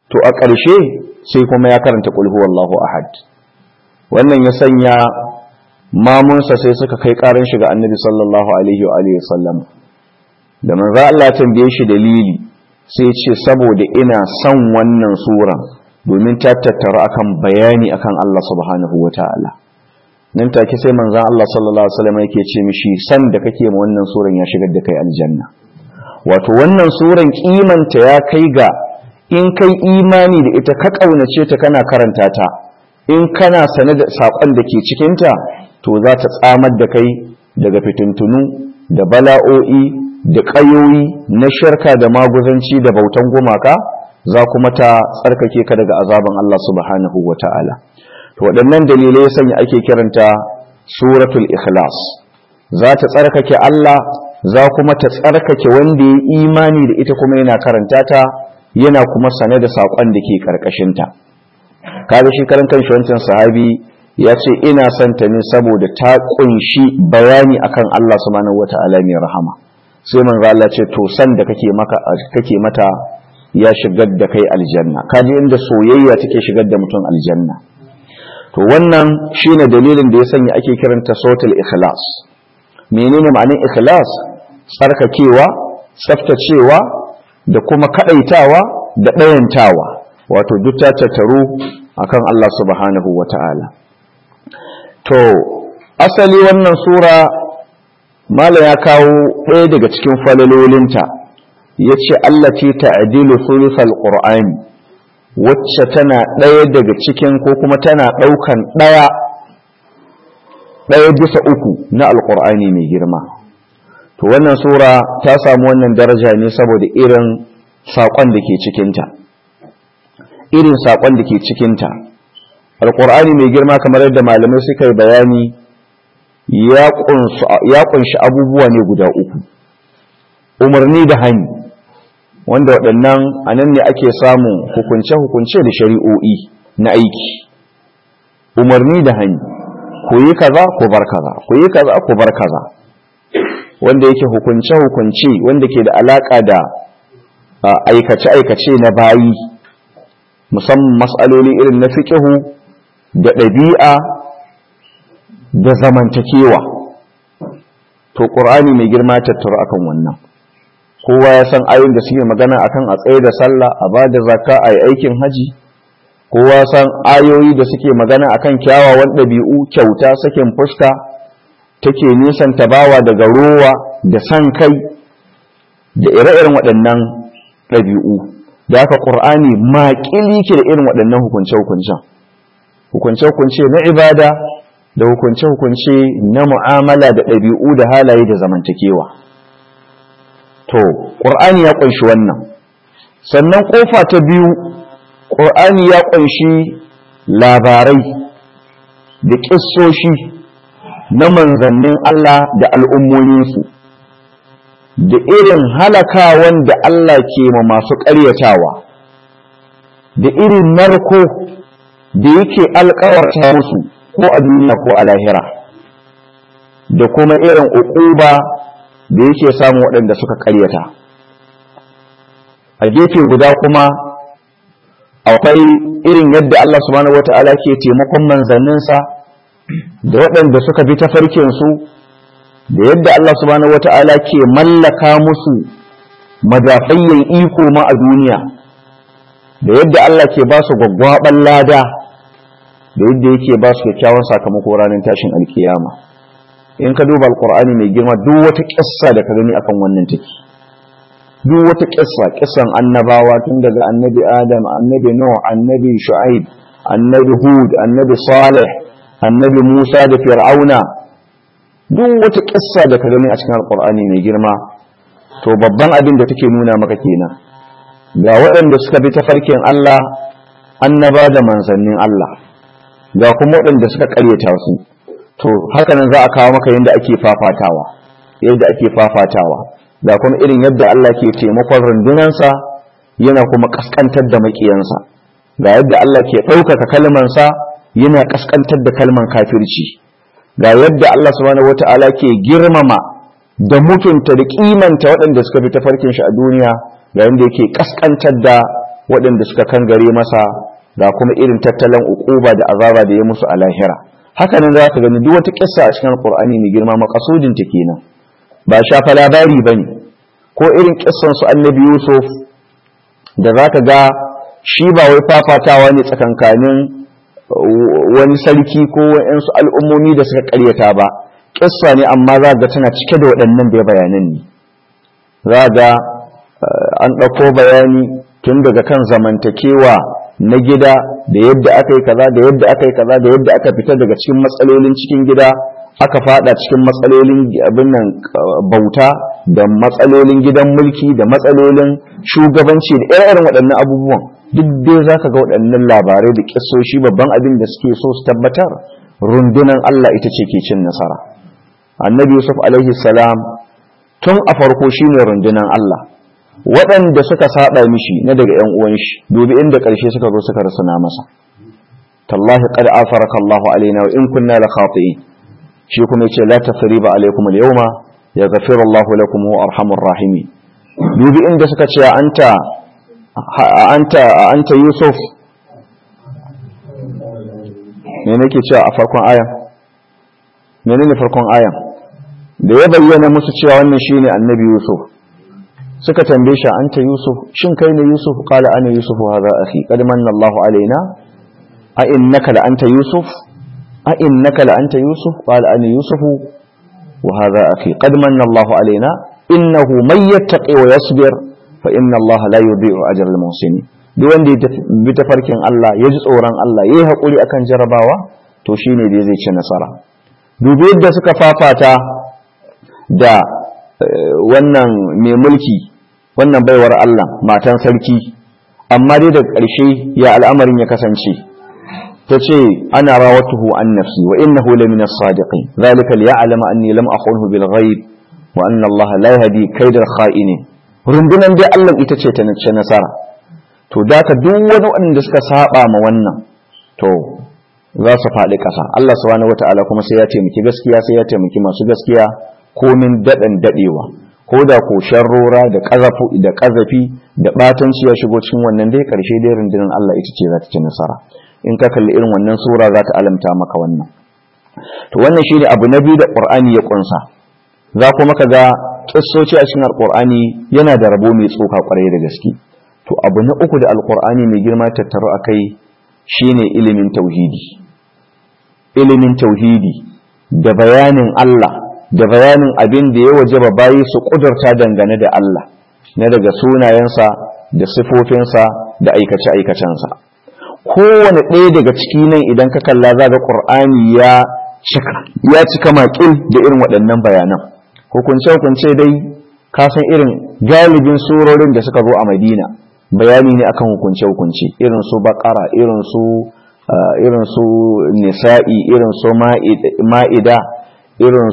to a ƙarshe sai kuma ya karanta qul huwallahu ahad. Wannan ya sanya mamunsa sai suka kai ƙarin shi ga annabi sallallahu alaihi wa alihi wasallam. Da manzo Allah ya tambaye shi dalili sai ya ce saboda ina son wannan sura domin ta tattara akan bayani akan Allah subhanahu wataala. Nan take sai manzo Allah sallallahu alaihi wasallam yake ce mishi san da kake ma wannan suran ya shigar da kai aljanna. Wato wannan suran kimanta ya kai ga in kai imani da ita ka kaunace ta kana karanta ta, in kana sane da sakon da ke cikin ta, to za ta tsamar da kai daga fitintunu da bala'o'i da ƙayoyi na shirka da maguzanci da bautan gumaka, za kuma ta tsarkake ka daga azaban Allah subhanahu wata'ala. To waɗannan dalilai sanya ake kiranta suratul ikhlas. Za ta tsarkake Allah, za kuma ta tsarkake wanda ya imani da ita kuma yana karanta ta, yana kuma sane da saƙon da ke ƙarƙashinta. Kada shi karan kanshi wancan sahabi ya ce ina son ta ne saboda ta ƙunshi bayani akan Allah subhanahu wata'ala mai rahama. Sai manzo Allah ce to san da kake mata ya shigar da kai aljanna. Kaji inda soyayya take shigar da mutum aljanna. To wannan shine dalilin da ya sanya ake kiranta suratul ikhlas. Menene ma'anar ikhlas? Tsarkakewa, tsaftacewa da kuma kadaitawa da dayantawa. Wato duk ta tattaru akan Allah subhanahu wata'ala. To asali wannan sura mala ya kawo ɗaya daga cikin falalolinta, ya ce allati ta'dilu thuluthal qur'ani, wacce tana ɗaya daga cikin ko kuma tana ɗaukan ɗaya bisa uku na alƙur'ani mai girma. To wannan sura ta samu wannan daraja ne saboda irin saƙon da ke cikinta. Irin saƙon da ke cikinta. Alƙur'ani mai girma kamar yadda malamai suka yi bayani ya ƙunshi abubuwa ne guda uku. Umarni da hani, wanda waɗannan a nan ne ake samun hukunce-hukunce da shari'o'i na aiki. Umarni da hani, ku yi kaza ku bar kaza, ku yi kaza ku bar kaza, wanda yake hukunce-hukunce wanda ke da alaƙa da aikace-aikace na bayi, musamman mas'aloli irin na fiƙihu da ɗabi'a da zamantakewa. To ƙur'ani mai girma tattara akan wannan. Kowa ya san ayoyin da suke magana akan a tsaye da sallah, a ba da zakka, a yi aikin haji. Kowa ya san ayoyi da suke magana akan kyawawan ɗabi'u, kyauta, sakin fuska, take nisanta bawa daga rowa da san kai da ire-iren waɗannan ɗabi'u. Da haka ƙur'ani maƙili ke da irin waɗannan hukunce-hukuncen. Hukunce-hukunce na ibada da hukunce-hukunce na mu'amala da ɗabi'u da halaye da zamantakewa. To, ƙur'ani ya ƙunshi wannan. Sannan ƙofa ta biyu, ƙur'ani ya ƙunshi labarai da ƙissoshi na manzannin Allah da al'ummominsu, da irin halakawan da Allah ke ma masu ƙaryatawa, da irin narko da yake alƙawarta musu ko a duniya ko a lahira, da kuma irin uquba da yake samu waɗanda suka ƙaryata. A gefe guda kuma akwai irin yadda Allah subhanahu wata'ala ke taimakon manzanninsa da waɗanda suka bi tafarkinsu, da yadda Allah subhanahu wata'ala ke mallaka musu madafayyan iko ma a duniya, da yadda Allah ke ba su gwaggwaɓan lada, da yadda yake ba su kyakkyawan sakamako ranar tashin alkiyama. In ka duba alkur'ani mai girma duk wata kissa da ka gani akan wannan take. Duk wata kissan annabawa tun daga annabi Adam, annabi Nuh, annabi Shu'aib, annabi Hud, annabi Salih, annabi Musa da Fir'auna, duk wata kissa da ka gani a cikin alkur'ani mai girma, to babban abin da take nuna maka kenan. Ga waɗanda suka bi tafarkin Allah, annaba da manzannin Allah, ga kuma waɗanda suka ƙaryata su. To haka nan za a kawo maka yadda ake fafatawa, ga kuma irin yadda Allah ke taimakon rundunansa yana kuma kaskantar da makiyansa, ga yadda Allah ke ɗaukaka kalmansa yana kaskantar da kalman kafirci, ga yadda Allah subhanahu wata'ala ke girmama da mutunta da kimanta waɗanda suka fi tafarkin shi a duniya, ga yadda yake kaskantar da waɗanda suka kangare masa ga kuma irin tattalin uquba da azaba da ya musu a lahira. Haka nan za ka gani duk wata kissa a cikin alqur'ani mai girma makasudin ta kenan, ba shafa labari bane. Ko irin kissan su annabi Yusuf da za ka ga shi ba wai fafatawa ne tsakankanin wani sarki ko waɗansu al'ummomi da suka ƙaryata ba, kissa ne amma za ga tana cike da waɗannan da bayanan ne. Za ga an ɗauko bayani tun daga kan zamantakewa na gida da yadda aka yi kaza da yadda aka yi kaza da yadda aka fita daga cikin matsalolin cikin gida aka fada cikin matsalolin abin nan bauta da matsalolin gidan mulki da matsalolin shugabanci da irin waɗannan abubuwan. Duk dai za ka ga waɗannan labarai da kissoshi babban abin da suke so su tabbatar rundunar Allah ita ce ke cin nasara. Annabi Yusuf alaihi salam tun a farko shine rundunar Allah. Waɗanda suka saba mishi na daga ƴan uwan shi dubi inda ƙarshe suka zo suka rasuna masa. Tallahi qad afaraka Allahu alaina wa in kunna la khati'in. Shi kuma yace la tasriba alaikum al-yawma yaghfiru Allahu lakum wa arhamur rahimin. Dubi inda suka ce anta Yusuf. Me nake cewa a farkon ayan? Menene farkon ayan? Da ya bayyana musu cewa wannan shine annabi Yusuf, suka tambaye shi anta Yusuf, shin kai ne Yusuf? Qala ana Yusuf hadha akhi qad manna Allahu alaina a innaka la anta Yusuf a innaka la anta Yusuf? Qala ana Yusuf wa hadha akhi qad manna Allahu alaina innahu man yattaqi wa yasbir fa inna Allah la yudhi'u ajra al-muhsinin. Duk wanda ya bi tafarkin Allah ya ji tsoron Allah yayi hakuri akan jarabawa to shine dai zai ci nasara. Dubi yadda suka fafata da wannan mai mulki, wannan baiwar Allah matan sarki, amma dai da ƙarshe ya al'amarin ya kasance. Ta ce ana rawatuhu an nafsi wa innahu lamina as-sadiqin zalika liya'lama anni lam akhunhu bil ghaib wa anna Allah la yahdi kaydal kha'inin. Rundunan dai Allah ita ce ta nace nasara. To da ka duk wani wanda suka saba ma wannan to za su faɗi ƙasa. Allah subhanahu wata'ala kuma sai ya taimaki gaskiya, sai ya taimaki masu gaskiya komin daɗin daɗewa. Ko da ko sharrora da ƙazafi da ɓatanci ya shigo cikin wannan dai ƙarshe dai rundunar Allah ita ce za ta ci nasara. In ka kalli irin wannan sura za ta alamta maka wannan. To wannan shine abu na biyu da Qur'ani ya ƙunsa. Za kuma ka ga kissoci a cikin Alƙur'ani yana da rabo mai tsoka ƙwarai da gaske. To abu na uku da Alƙur'ani mai girma tattaro akai shine ilimin tauhidi. Ilimin tauhidi da bayanin Allah da bayanin abin da ya wajaba bayi su kudurta dangane da Allah na daga sunayensa da sifofinsa da aikace-aikacensa. Kowane ɗaya daga ciki nan idan ka kalla za ga Qur'ani ya cika makil da irin waɗannan bayanan. Hukunce-hukunce dai ka san irin galibin surorin da suka zo a Madina bayani ne akan hukunce-hukunce irin su Baqara, irin su Nisa'i, irin su Ma'ida, irin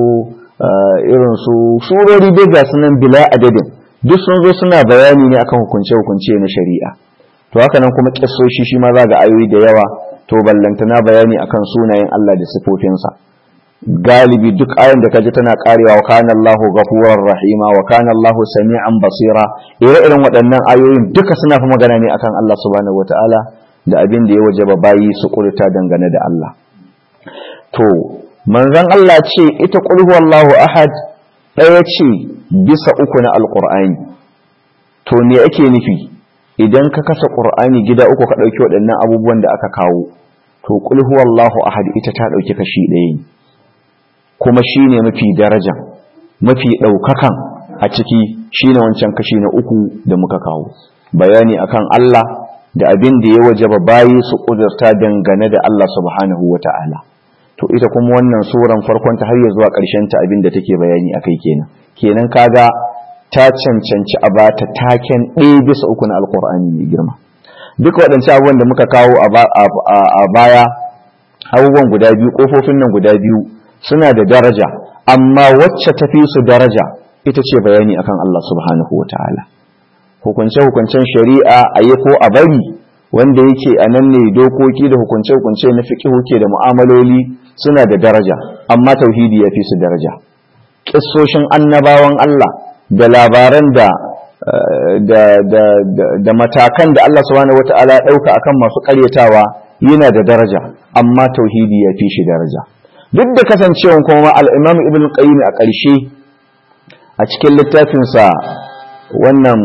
su surori dai ga sunan bila adadin duk sun zo suna bayani ne akan hukunce-hukunce na shari'a. To haka nan kuma kissoshi shi ma za ga ayoyi da yawa to ballantana bayani akan sunayen Allah da sifofinsa. Galibi duk ayan da kaji tana karewa wa kana Allahu ghafurur rahima wa kana Allahu sami'an basira, ire-iren waɗannan ayoyin duka suna fi magana ne akan Allah subhanahu wataala da abin da ya wajaba bayi su kurta dangane da Allah. To manzon Allah ce ita qul huwallahu ahad ɗaya ce bisa uku na alqur'ani. To me ake nufi idan ka kasa qur'ani gida uku ka dauki waɗannan abubuwan da aka kawo to qul huwallahu ahad ita ta dauki kashi ɗaya ne, kuma shine mafi daraja mafi daukakan a ciki shine wancan kashi na uku da muka kawo bayani akan Allah da abin da ya wajaba bayi su kudurta dangane da Allah subhanahu wata'ala. To ita kuma wannan suran farkon ta har ya zuwa ƙarshen ta abin da take bayani akai kenan kaga ta cancanci a bata taken ɗaya bisa uku na alkur'ani mai girma. Duka waɗancan abubuwan da muka kawo a baya abubuwan guda biyu, ƙofofin nan guda biyu suna da daraja, amma wacce ta fi su daraja ita ce bayani akan Allah subhanahu wata'ala. Hukunce-hukuncen shari'a a yi ko a bari wanda yake a nan ne dokoki da hukunce-hukunce na fiqh ke da mu'amaloli suna da daraja, amma tauhidi ya fi su daraja. Kissoshin annabawan Allah da labaran da da matakan da Allah subhanahu wata'ala ya dauka akan masu karyatawa yana da daraja, amma tauhidi ya fi shi daraja. Duk da kasancewan kuma al-Imam Ibn Qayyim a ƙarshe a cikin littafinsa wannan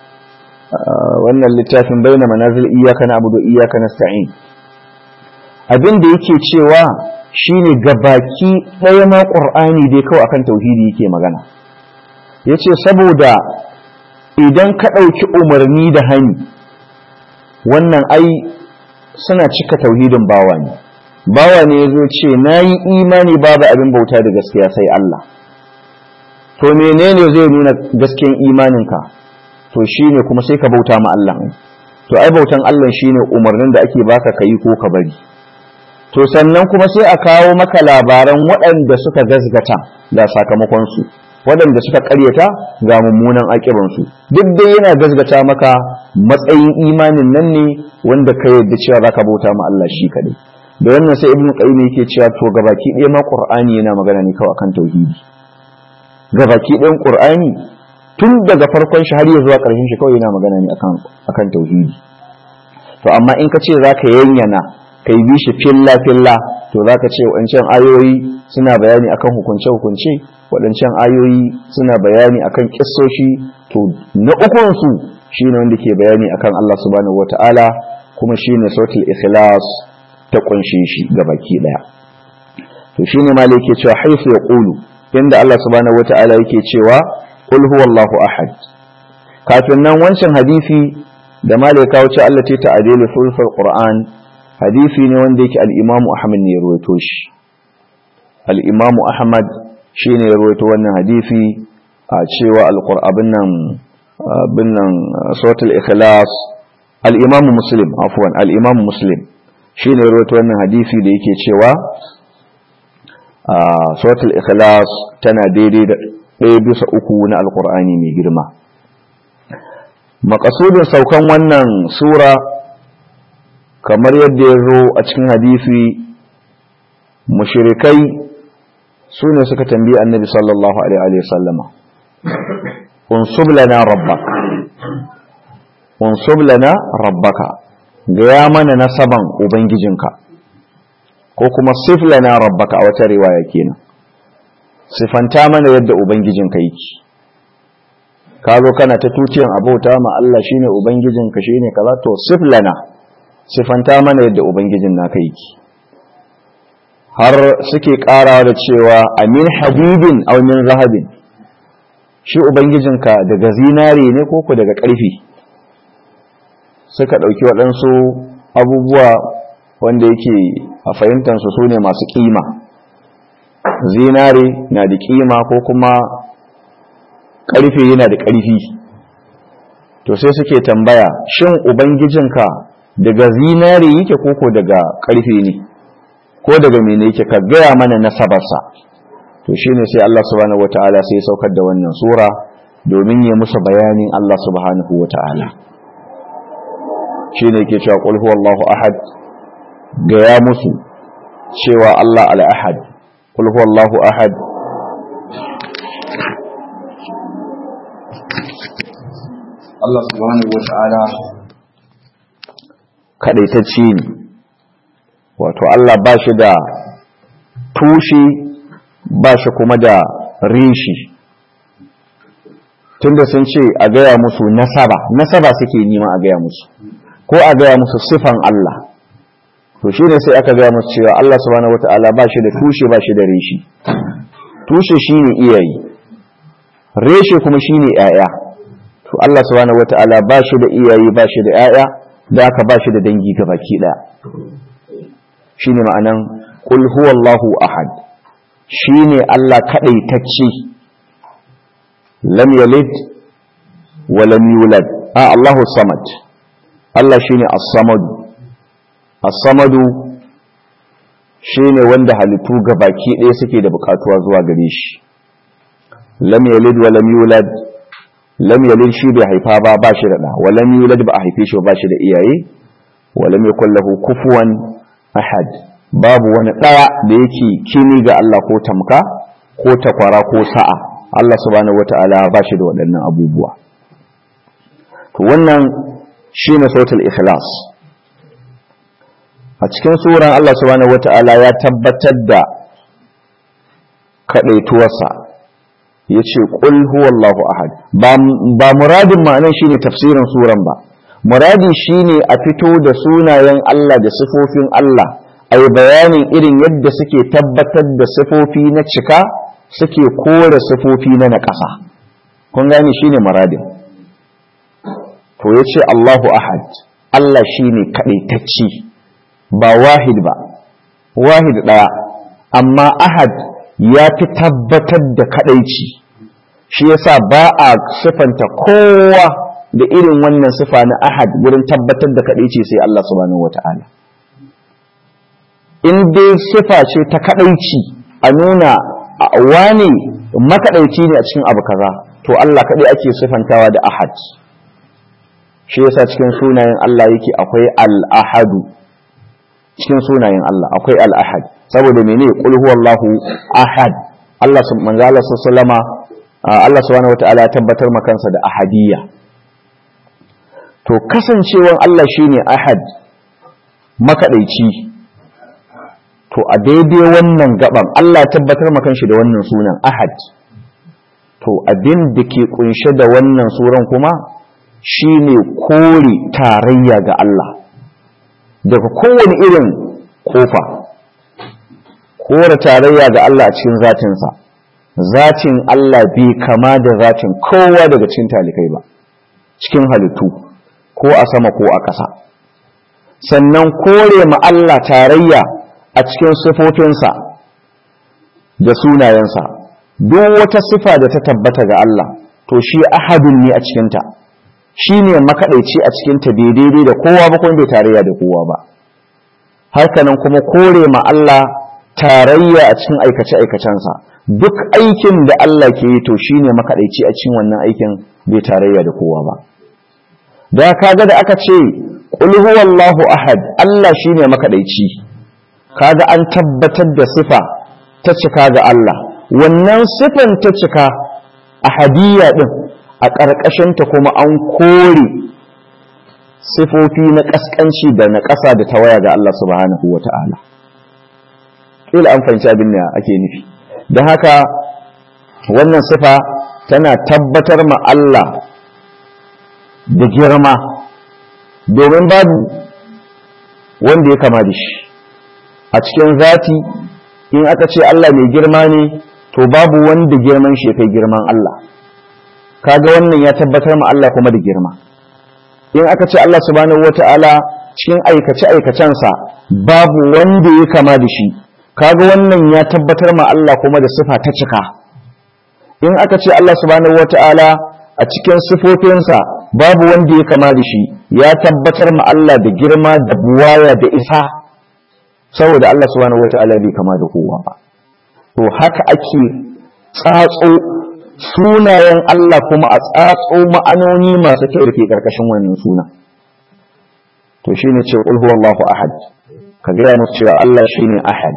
littafin Baina Manazil Iyyaka Na'budu wa Iyyaka Nasta'in, abin da yake cewa shine gabaki ɗaya ma Qur'ani dai kawai akan tauhidi yake magana. Yace saboda idan ka ɗauki umarni da hani, wannan ai suna cika tauhidin bawa ne. Bawa ne yazo ce nayi imani babu abin bauta da gaskiya sai Allah. To menene zai nuna gaskiyan imaninka? To shine kuma sai ka bauta ma Allah. To ai bautan Allah shine umarnin da ake baka kai ko ka bari. To sannan kuma sai a kawo maka labaran waɗanda suka gazgata da sakamakon su, waɗanda suka ƙaryata ga mummunan aƙibansu. Duk dai yana gazgata maka matsayin imanin nan ne wanda ka yarda cewa zaka bauta ma Allah shi kadai. Da wannan sai Ibn Qayyim yake cewa to gabaki ɗaya ma Qur'ani yana magana ne kawai akan tauhidi. Gabaki ɗayan Qur'ani tun daga farkon shi har ya zuwa ƙarshen shi kawai yana magana ne akan tauhidi. To amma in ka ce zaka yanyana kai bi shi filla to zaka ce wancan ayoyi suna bayani akan hukunce waɗancan ayoyi suna bayani akan kissoshi, to na ukun su shine wanda ke bayani akan Allah subhanahu wataala, kuma shine suratul ikhlas ta kunshe shi gabaki daya. To shine malai yake cewa haifu yaqulu, inda Allah subhanahu wataala yake cewa qul huwallahu ahad. Kafin nan wancan hadisi da malai kawo ce Allah ta ta'adilu sulful qur'an, hadisi ne wanda yake al-Imam Ahmad ne ya rawaito shi. Al-Imam Ahmad shine ya rawaito wannan hadisi a cewa al-Qur'an nan suratul ikhlas. Al-Imam Muslim shine ya rawaito wannan hadisi da yake cewa suratul ikhlas tana daidai da 1/3 na al-Qur'ani mai girma. Maqasudin saukan wannan sura kamar yadda ya zo a cikin hadisi, mushrikai su ne suka tambayi annabi sallallahu alaihi wasallama, unsub lana rabbaka, gaya mana nasaban ubangijinka, ko kuma sif lana rabbaka a wata riwaya kenan, sifanta mana yadda ubangijinka yake. ka zo kana ta tuciyan abauta ma Allah shine ubangijinka shine kaza, to sif lana, sifanta mana yadda ubangijin naka yake. har suke ƙarawa da cewa amin hadidin aw min zahabin, shi ubangijinka daga zinare ne ko ku daga ƙarfi. suka ɗauki waɗansu abubuwa wanda yake a fahimtansu su ne masu ƙima. Zinare na da ƙima ko kuma ƙarfe yana da ƙarfi. To sai suke tambaya, shin ubangijinka daga zinare yake ko daga ƙarfe ne, ko daga mene yake, ka gaya mana nasabarsa. To shine sai Allah subhanahu wataala sai ya saukar da wannan sura domin ya musu bayanin Allah subhanahu wataala. Shine yake cewa qul huwallahu ahad, gaya musu cewa Allah al-ahad, qul huwallahu ahad. Allah subhanahu wataala kadaitacce ne, wato Allah ba shi da tushe, ba shi kuma da rishi. Tunda sun ce a gaya musu nasaba suke nima a gaya musu, ko a gaya musu sifan Allah. To shi ne sai aka gaya musu cewa Allah subhanahu wata'ala ba shi da tushe, ba shi da rishi. Tushe shi ne iyayi, reshe kuma shi ne ‘ya'ya. To Allah subhanahu wata'ala ba shi da iyayi, ba shi da ‘ya'ya, da aka ba shi da dangi gabaki ɗaya. Shi ne ma'anan ƙul huwallahu ahad, shi ne Allah kaɗaitacce, lam yalid wa lam yulad, Allahu samad. Allah shi ne as-samadu. As-samadu shi ne wanda halittu gabaki ɗaya suke da buƙatuwa zuwa gare shi. Lam yalid wa lam yulad, lam yalid shi bai haifa ba shi da ɗa, wa lam yulad ba a haife shi ba shi da iyaye, wa lam yakul lahu kufuwan ahad, babu wani ɗaya da yake kini ga Allah ko tamka ko takwara ko sa'a. Allah subhanahu wata'ala ba shi da waɗannan abubuwa. to wannan shine sautul ikhlas. A cikin suran Allah subhanahu wata'ala ya tabbatar da kadaituwarsa, yace qul huwallahu ahad. Ba muradin ma'anar shine tafsirin suran ba, muradi shine a fito da sunayen Allah da sifofin Allah, ai bayanin irin yadda suke tabbatar da sifofi na cika, suke kore sifofi na naƙasa. Kun gane shine muradin. To yace Allahu ahad, Allah shine kadaitacci, ba wahid ba, wahid ɗaya, amma ahad ya fi tabbatar da kadaici. Shi yasa ba a sifanta kowa da irin wannan sifa na ahad wurin tabbatar da kadaici sai Allah subhanahu wata'ala. In dai sifa ce ta kadaici, a nuna wane makadaici ne a cikin abu kaza, to Allah kadai ake sifantawa da ahad. Shi yasa cikin sunayen Allah yake akwai al-ahadu, cikin sunayen Allah akwai al-ahad, saboda mene? Qul huwallahu ahad. Allah subhanahu wataala ya tabbatar makansa da ahadiyya. To kasancewan Allah shine ahad, makadaici, to a daidai wannan gaban Allah ya tabbatar makanshi da wannan sunan ahad. To abin da ke kunshe da wannan suran kuma shine kore tarayya ga Allah daga kowane irin kofa. Kore tarayya ga Allah a cikin zatinsa, zatin Allah bai kama da zatin kowa daga cikin talikai ba, cikin halittu ko a sama ko a ƙasa. Sannan kore ma Allah tarayya a cikin sifofinsa da sunayensa. Duk wata sifa da ta tabbata ga Allah, to shi ahadun ne a cikinta, shi ne makaɗaici a cikinta, daidai da kowa ba kuma bai tarayya da kowa ba. Hakanan kuma kore ma Allah tarayya a cikin aikace-aikacensa. Duk aikin da Allah ke yi, to shi ne makaɗaici a cikin wannan aikin, bai tarayya da kowa ba. Da kaga da aka ce qul huwallahu ahad, Allah shi ne makaɗaici, kaga an tabbatar da sifa ta cika ga Allah. Wannan sifan ta cika ahadiyya din, a ƙarƙashinta kuma an kore sifofi na ƙasƙanci da na ƙasa da tawaya ga Allah subhanahu wata'ala. Kila an fahimci abin da ake nufi. Da haka wannan sifa tana tabbatar ma Allah da girma, domin babu wanda ya kama da shi a cikin zati. In aka ce Allah mai girma ne, to babu wanda girman shi kai girman Allah. Kaga wannan ya tabbatar ma Allah kuma da girma. In aka ce Allah subhanahu wata'ala cikin aikace-aikacensa babu wanda ya kama da shi, kaga wannan ya tabbatar ma Allah kuma da sifa ta cika. In aka ce Allah subhanahu wata'ala a cikin sifofinsa babu wanda ya kama da shi, ya tabbatar ma Allah da girma da buwaya da isa, saboda Allah subhanahu wata'ala bai kama da kowa ba. To haka ake tsatso sunayen Allah kuma a tsatso ma'anoni masu kyau da ke karkashin wannan suna. To shine ce qul huwallahu ahad, ka gaya musu cewa Allah shine ahad,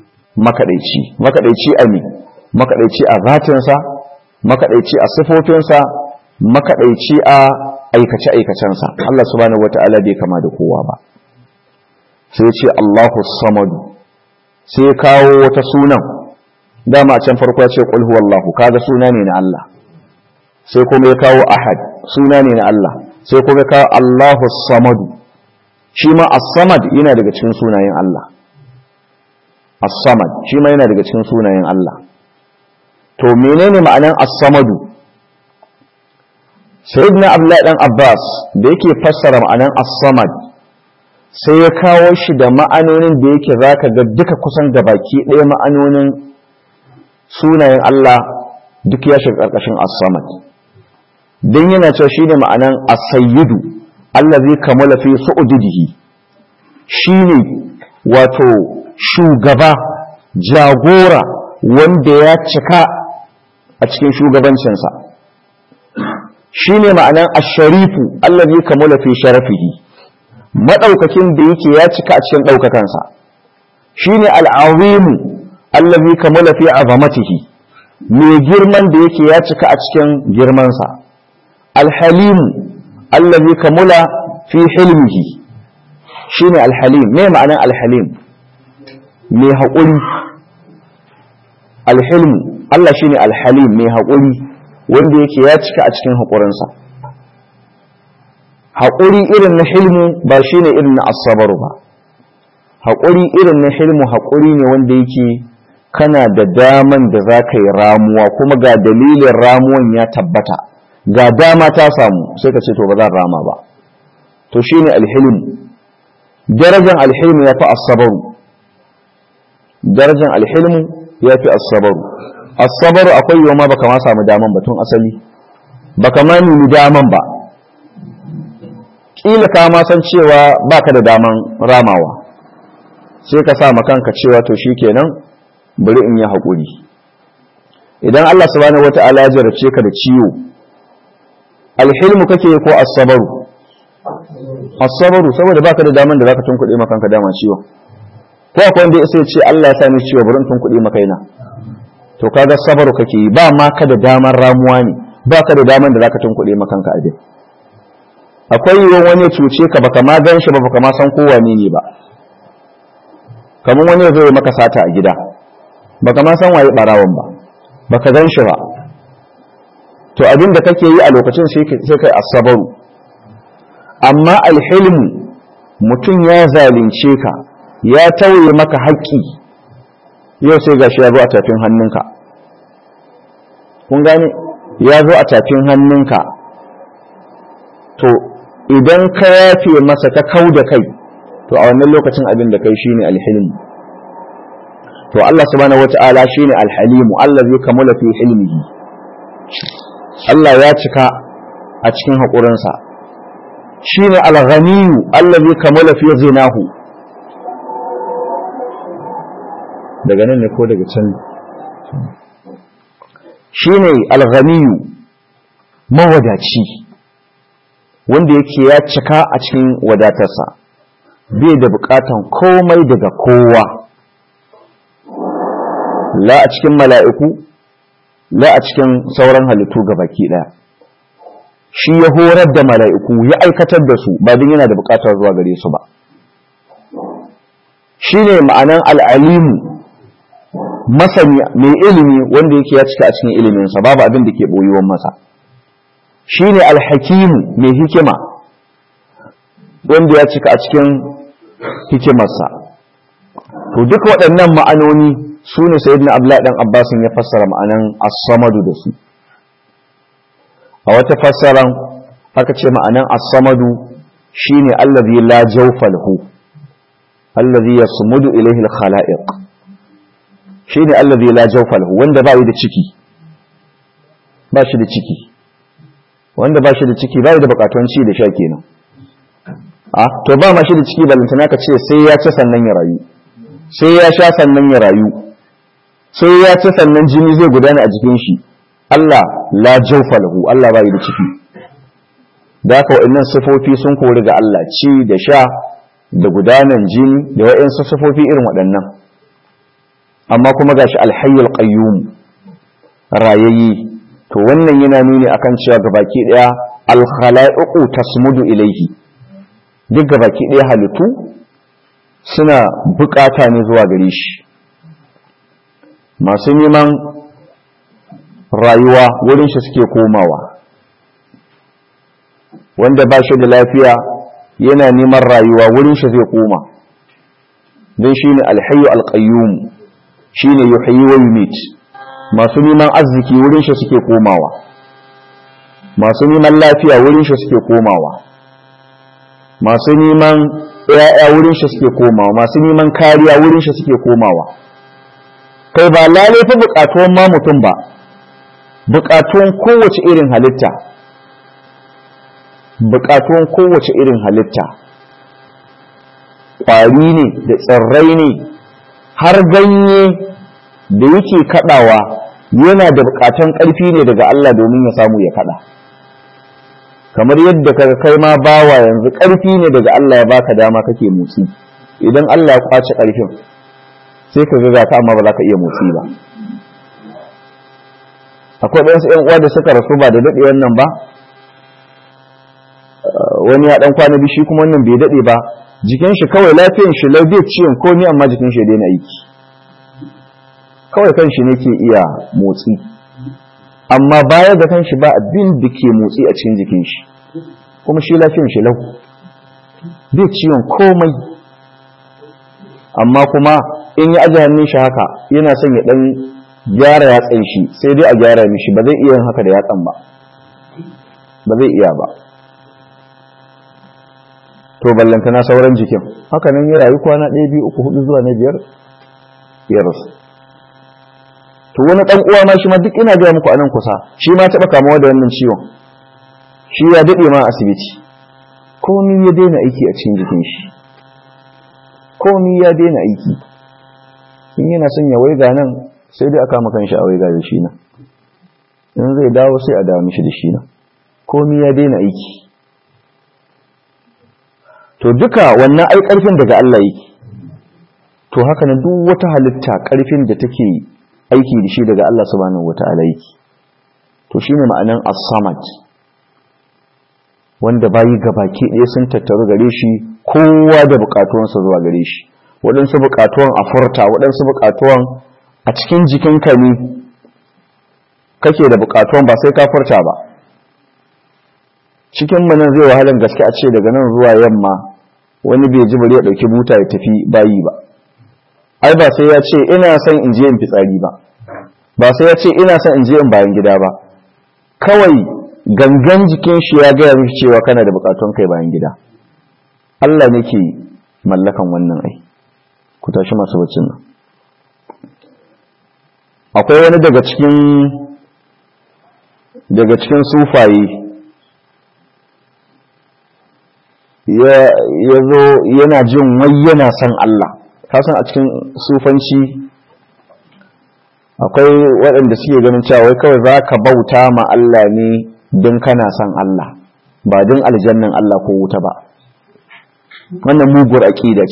makadaici a ne, makadaici a zatinsa, makadaici a sifofinsa, makadaici a aikace-aikacensa. Allah subhanahu wata'ala bai kama da kowa ba. Sai ce Allahu samadu, sai kawo wata sunan. Dama a can farko ya ce qul huwallahu, kaga suna ne na Allah. Sai kuma ya kawo ahad, suna ne na Allah. Sai kuma ya kawo Allahu samadu, shi ma as-samad yana daga cikin sunayen Allah. As-samad shi ma yana daga cikin sunayen Allah. To menene ma'anan as-samadu? Sayyidina Abdullah dan Abbas da yake fassara ma'anan as-samad, sai ya kawo shi da ma'anonin da yake zaka ga duka kusan gabaki ɗaya ma'anonin sunayen Allah duk ya shiga ƙarƙashin as-samad. Dan yana cewa shine ma'anan as-sayyidu allazi kamala fi su'udihi, shine wato shugaba, jagora wanda ya cika a cikin shugabancinsa. Shine ma'anan ash-sharifu allazi kamala fi sharafihi, madaukakin da yake ya cika a cikin daukakansa. Shine al-azimu allazi kamala fi azamatihi, mai girman da yake ya cika a cikin girmansa. Al-halimu allazi kamula fi hilmihi shine alhalim. me ma'anar alhalim? mai haƙuri. alhilmu Allah shine alhalim, mai haƙuri wanda yake ya cika a cikin haƙurinsa. haƙuri irin na hilmu ba shine irin na asabaru ba. haƙuri irin na hilmu haƙuri ne wanda yake kana da daman da za ka yi ramuwa, kuma ga dalilin ramuwan ya tabbata, ga dama ta samu, sai ka ce to ba zan rama ba. to shine alhilmu. darajar alhilmu ya fi asabaru. darajar alhilmu ya fi asabaru. asabaru akwai yiwu ma baka ma samu daman batun asali, baka ma nemi daman ba, kila ka ma san cewa baka da daman ramawa, sai ka sa kanka cewa to shikenan bari in yi haƙuri. idan Allah subhanahu wata'ala ya jarrace ka da ciwo, alhilmu kake ko asabaru? asabaru, saboda baka da daman da zaka tunkuɗe maka kanka dama ciwon. ko akwai wanda sai ce Allah ya sani ciwo bari in tunkuɗe maka ina, to kaga sabaru kake yi, ba ma ka da daman ramuwa ne, ba ka da daman da zaka tunkuɗe maka kanka abin. akwai yiwuwar wani cuce ka baka ma gan shi ba, baka ma san kowa ne ba. kamar wani zai maka sata a gida, baka ma san waye barawon ba, baka gan shi ba, to abin da kake yi a lokacin sai kai asabaru. amma alhilmu, mutum ya zalunce ka, ya tauye maka haƙƙi, yau sai gashi ya zo a tafin hannunka. kun gane, ya zo a tafin hannunka, to idan ka yafe masa ka kau da kai, to a wannan lokacin abin da kai shine alhilmu. to Allah subhanahu wata'ala shine alhalimu, allazi kamula fi hilmihi. Allah ya cika a cikin haƙurinsa. shine alghaniyu allazi kamula fi zinahu. daga nan ne ko daga can? shine alghaniyu, mawadaci wanda yake ya cika a cikin wadatarsa, bai da bukatan komai daga kowa, la a cikin mala'iku, la a cikin sauran halittu gabaki daya. shi ya horar da mala'iku, ya aikatar da su, ba don yana da bukatar zuwa gare su ba. shine ma'anan al'alimu, masani mai ilimi wanda yake ya cika a cikin iliminsa, babu abin da ke boyuwan masa. shine alhakimu, mai hikima wanda ya cika a cikin hikimarsa. to duk waɗannan ma'anoni su ne sayyidina Abdullahi dan Abbasin ya fassara ma'anan as-samadu da su. a wata fassaran aka ce ma'anan as-samadu shine allazi la jawfa lahu, allazi yasmudu ilayhi al-khalaiq. shine allazi la jawfa lahu, wanda ba yi da ciki, ba shi da ciki, wanda ba shi da ciki ba da bukatun ci da sha kenan. to ba ma shi da ciki balantana ka ce sai ya ci sannan ya rayu, sai ya sha sannan ya rayu, sai ya ci sannan jini zai gudana a jikin shi. Allah la jawfa lahu, Allah bai da ciki. da haka wa'annan sifofi sun kori ga Allah, ci da sha da gudanan jini da wa'ansu sifofi irin waɗannan. amma kuma gashi alhayyul qayyum, rayayyi. to wannan yana nuni akan cewa gabaki daya al-khalaiqu tasmudu ilayhi, duk gabaki daya halittu suna bukata ne zuwa gare shi. masu neman rayuwa wurin shi suke komawa, wanda ba shi da lafiya yana neman rayuwa wurin shi zai koma, don shine alhayyu alqayyum, shine yuhyi wa yumit. masu neman arziki wurin shi suke komawa, masu neman lafiya wurin shi suke komawa, masu neman ƴaƴa wurin shi suke komawa, masu neman kariya wurin shi suke komawa. kai ba lalai fa bukatuwan ma mutum ba, bukatuwan kowace irin halitta, bukatuwan kowace irin halitta, ƙwari ne da tsirrai ne, har ganye da yake kadawa yana da bukatun ƙarfi ne daga Allah domin ya samu ya kada. kamar yadda kaga kai ma bawa yanzu ƙarfi ne daga Allah ya baka dama kake motsi. idan Allah ya kwace ƙarfin sai ka ga ka amma ba za ka iya motsi ba. akwai ɗansu ƴan uwa da suka rasu ba da daɗe wannan ba, wani ya dan kwana bishi kuma wannan bai dade ba jikin shi kawai lafiyan shi lau bai ciwon ko ni amma jikin shi ya daina aiki kawai kan shi ne ke iya motsi amma baya da kan shi ba abin da ke motsi a cikin jikin shi kuma shi lafiyan shi lau bai ciwon komai amma kuma in ya aje hannun shi haka yana son ya dan gyara yatsan shi sai dai a gyara mishi ba zai iya yin haka da yatsan ba zai iya ba to ballantana sauran jikin haka nan ya rayu kwana 1 2 3 4 zuwa na 5 ya rasu to wani dan uwa ma shi ma duk ina ga muku anan kusa shi ma taba kamuwa da wannan ciwon shi ya dade ma asibiti komai ya daina aiki a cikin jikin shi komai ya daina aiki in yana son ya waiga nan sai dai aka maka shi a waiga da shi nan in zai dawo sai a dawo mishi da shi nan komai ya daina aiki to duka wannan ai karfin daga Allah yake to haka nan duk wata halitta karfin da take aiki da shi daga Allah subhanahu wataala yake to shine ma'anan as-samad wanda bayi gabaki ɗaya sun tattaru gare shi kowa da bukatuwansa zuwa gare shi waɗansu bukatuwan a furta waɗansu bukatuwan a cikin jikinka ne kake da bukatuwan ba sai ka furta ba cikin mu nan zai wahalan gaske a ce daga nan zuwa yamma wani bai ji bari ya dauki buta ya tafi bayi ba ai ba sai ya ce ina son in je in fitsari ba sai ya ce ina son in je in bayan gida ba kawai gangan jikin shi ya gaya miki cewa kana da bukatun kai bayan gida Allah ne ke mallakan wannan ai ku tashi masu baccin nan akwai wani daga cikin sufaye ya zo yana jin wai yana son Allah kasan a cikin sufanci akwai waɗanda suke ganin cewa wai kawai za ka bauta ma Allah ne don kana son Allah ba don aljannan Allah ko wuta ba wannan muguwar aƙida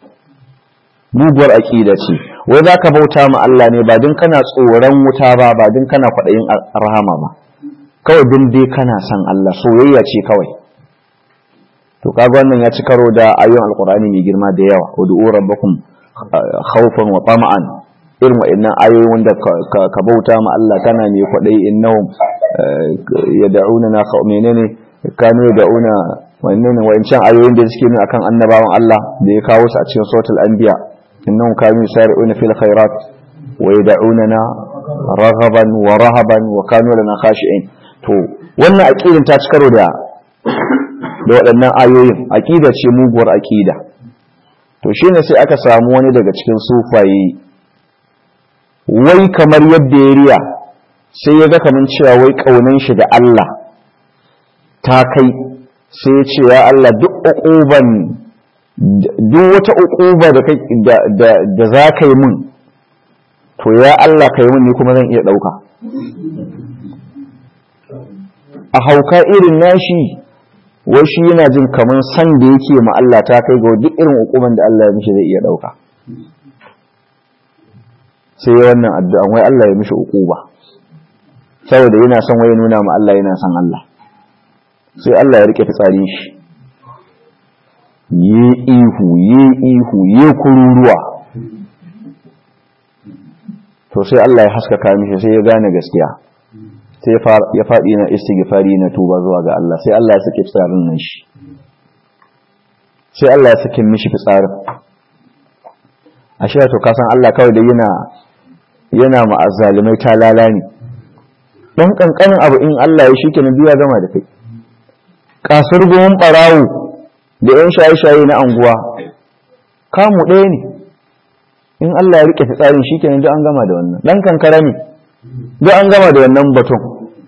ce wai za ka bauta ma Allah ne ba don kana tsoron wuta ba don kana kwaɗayin rahama ba kawai don dai kana son Allah soyayya ce kawai to kaga wannan ya ci karo da ayoyin alqur'ani mai girma da yawa ud'u rabbakum khawfan wa tama'an irin wa'annan ayoyi wanda ka bauta ma Allah kana mai kwadai innahum yad'una menene kanu yad'una wannan wa'ancan ayoyin da suke nuna akan annabawan Allah da ya kawo su a cikin suratul anbiya innahum kanu yusari'una fil khairat wa yad'unana raghaban wa rahaban wa kanu lana khashi'in to wannan aqidin ta ci karo da waɗannan ayoyin aƙida ce muguwar aƙida to shine sai aka samu wani daga cikin sufaye wai kamar yadda ya riya sai ya ga kaman cewa wai ƙaunan shi da Allah ta kai sai ya ce ya Allah duk wata uquba da za ka yi min to ya Allah ka yi min ni kuma zan iya ɗauka a hauka irin nashi wai shi yana jin kamar san da yake ma Allah ta kai ga duk irin hukuman da Allah ya mishi zai iya dauka sai wannan addu'a wai Allah ya mishi hukuba saboda yana son wai nuna ma Allah yana son Allah sai Allah ya rike fitsarin shi yi ihu kururuwa to sai Allah ya haskaka mishi sai ya gane gaskiya sai ya faɗi na istighfari na tuba zuwa ga Allah sai Allah ya saki fitsarin nan shi sai Allah ya saki mishi fitsarin ashe to kasan Allah kawai da yana ma'azzalimai talala ne dan kankanin abu in Allah ya shike na biya gama da kai kasar gomin barawo da yan shaye-shaye na anguwa kamu ɗaya ne in Allah ya rike fitsarin shikenan duk an gama da wannan dan kankara ne duk an gama da wannan batun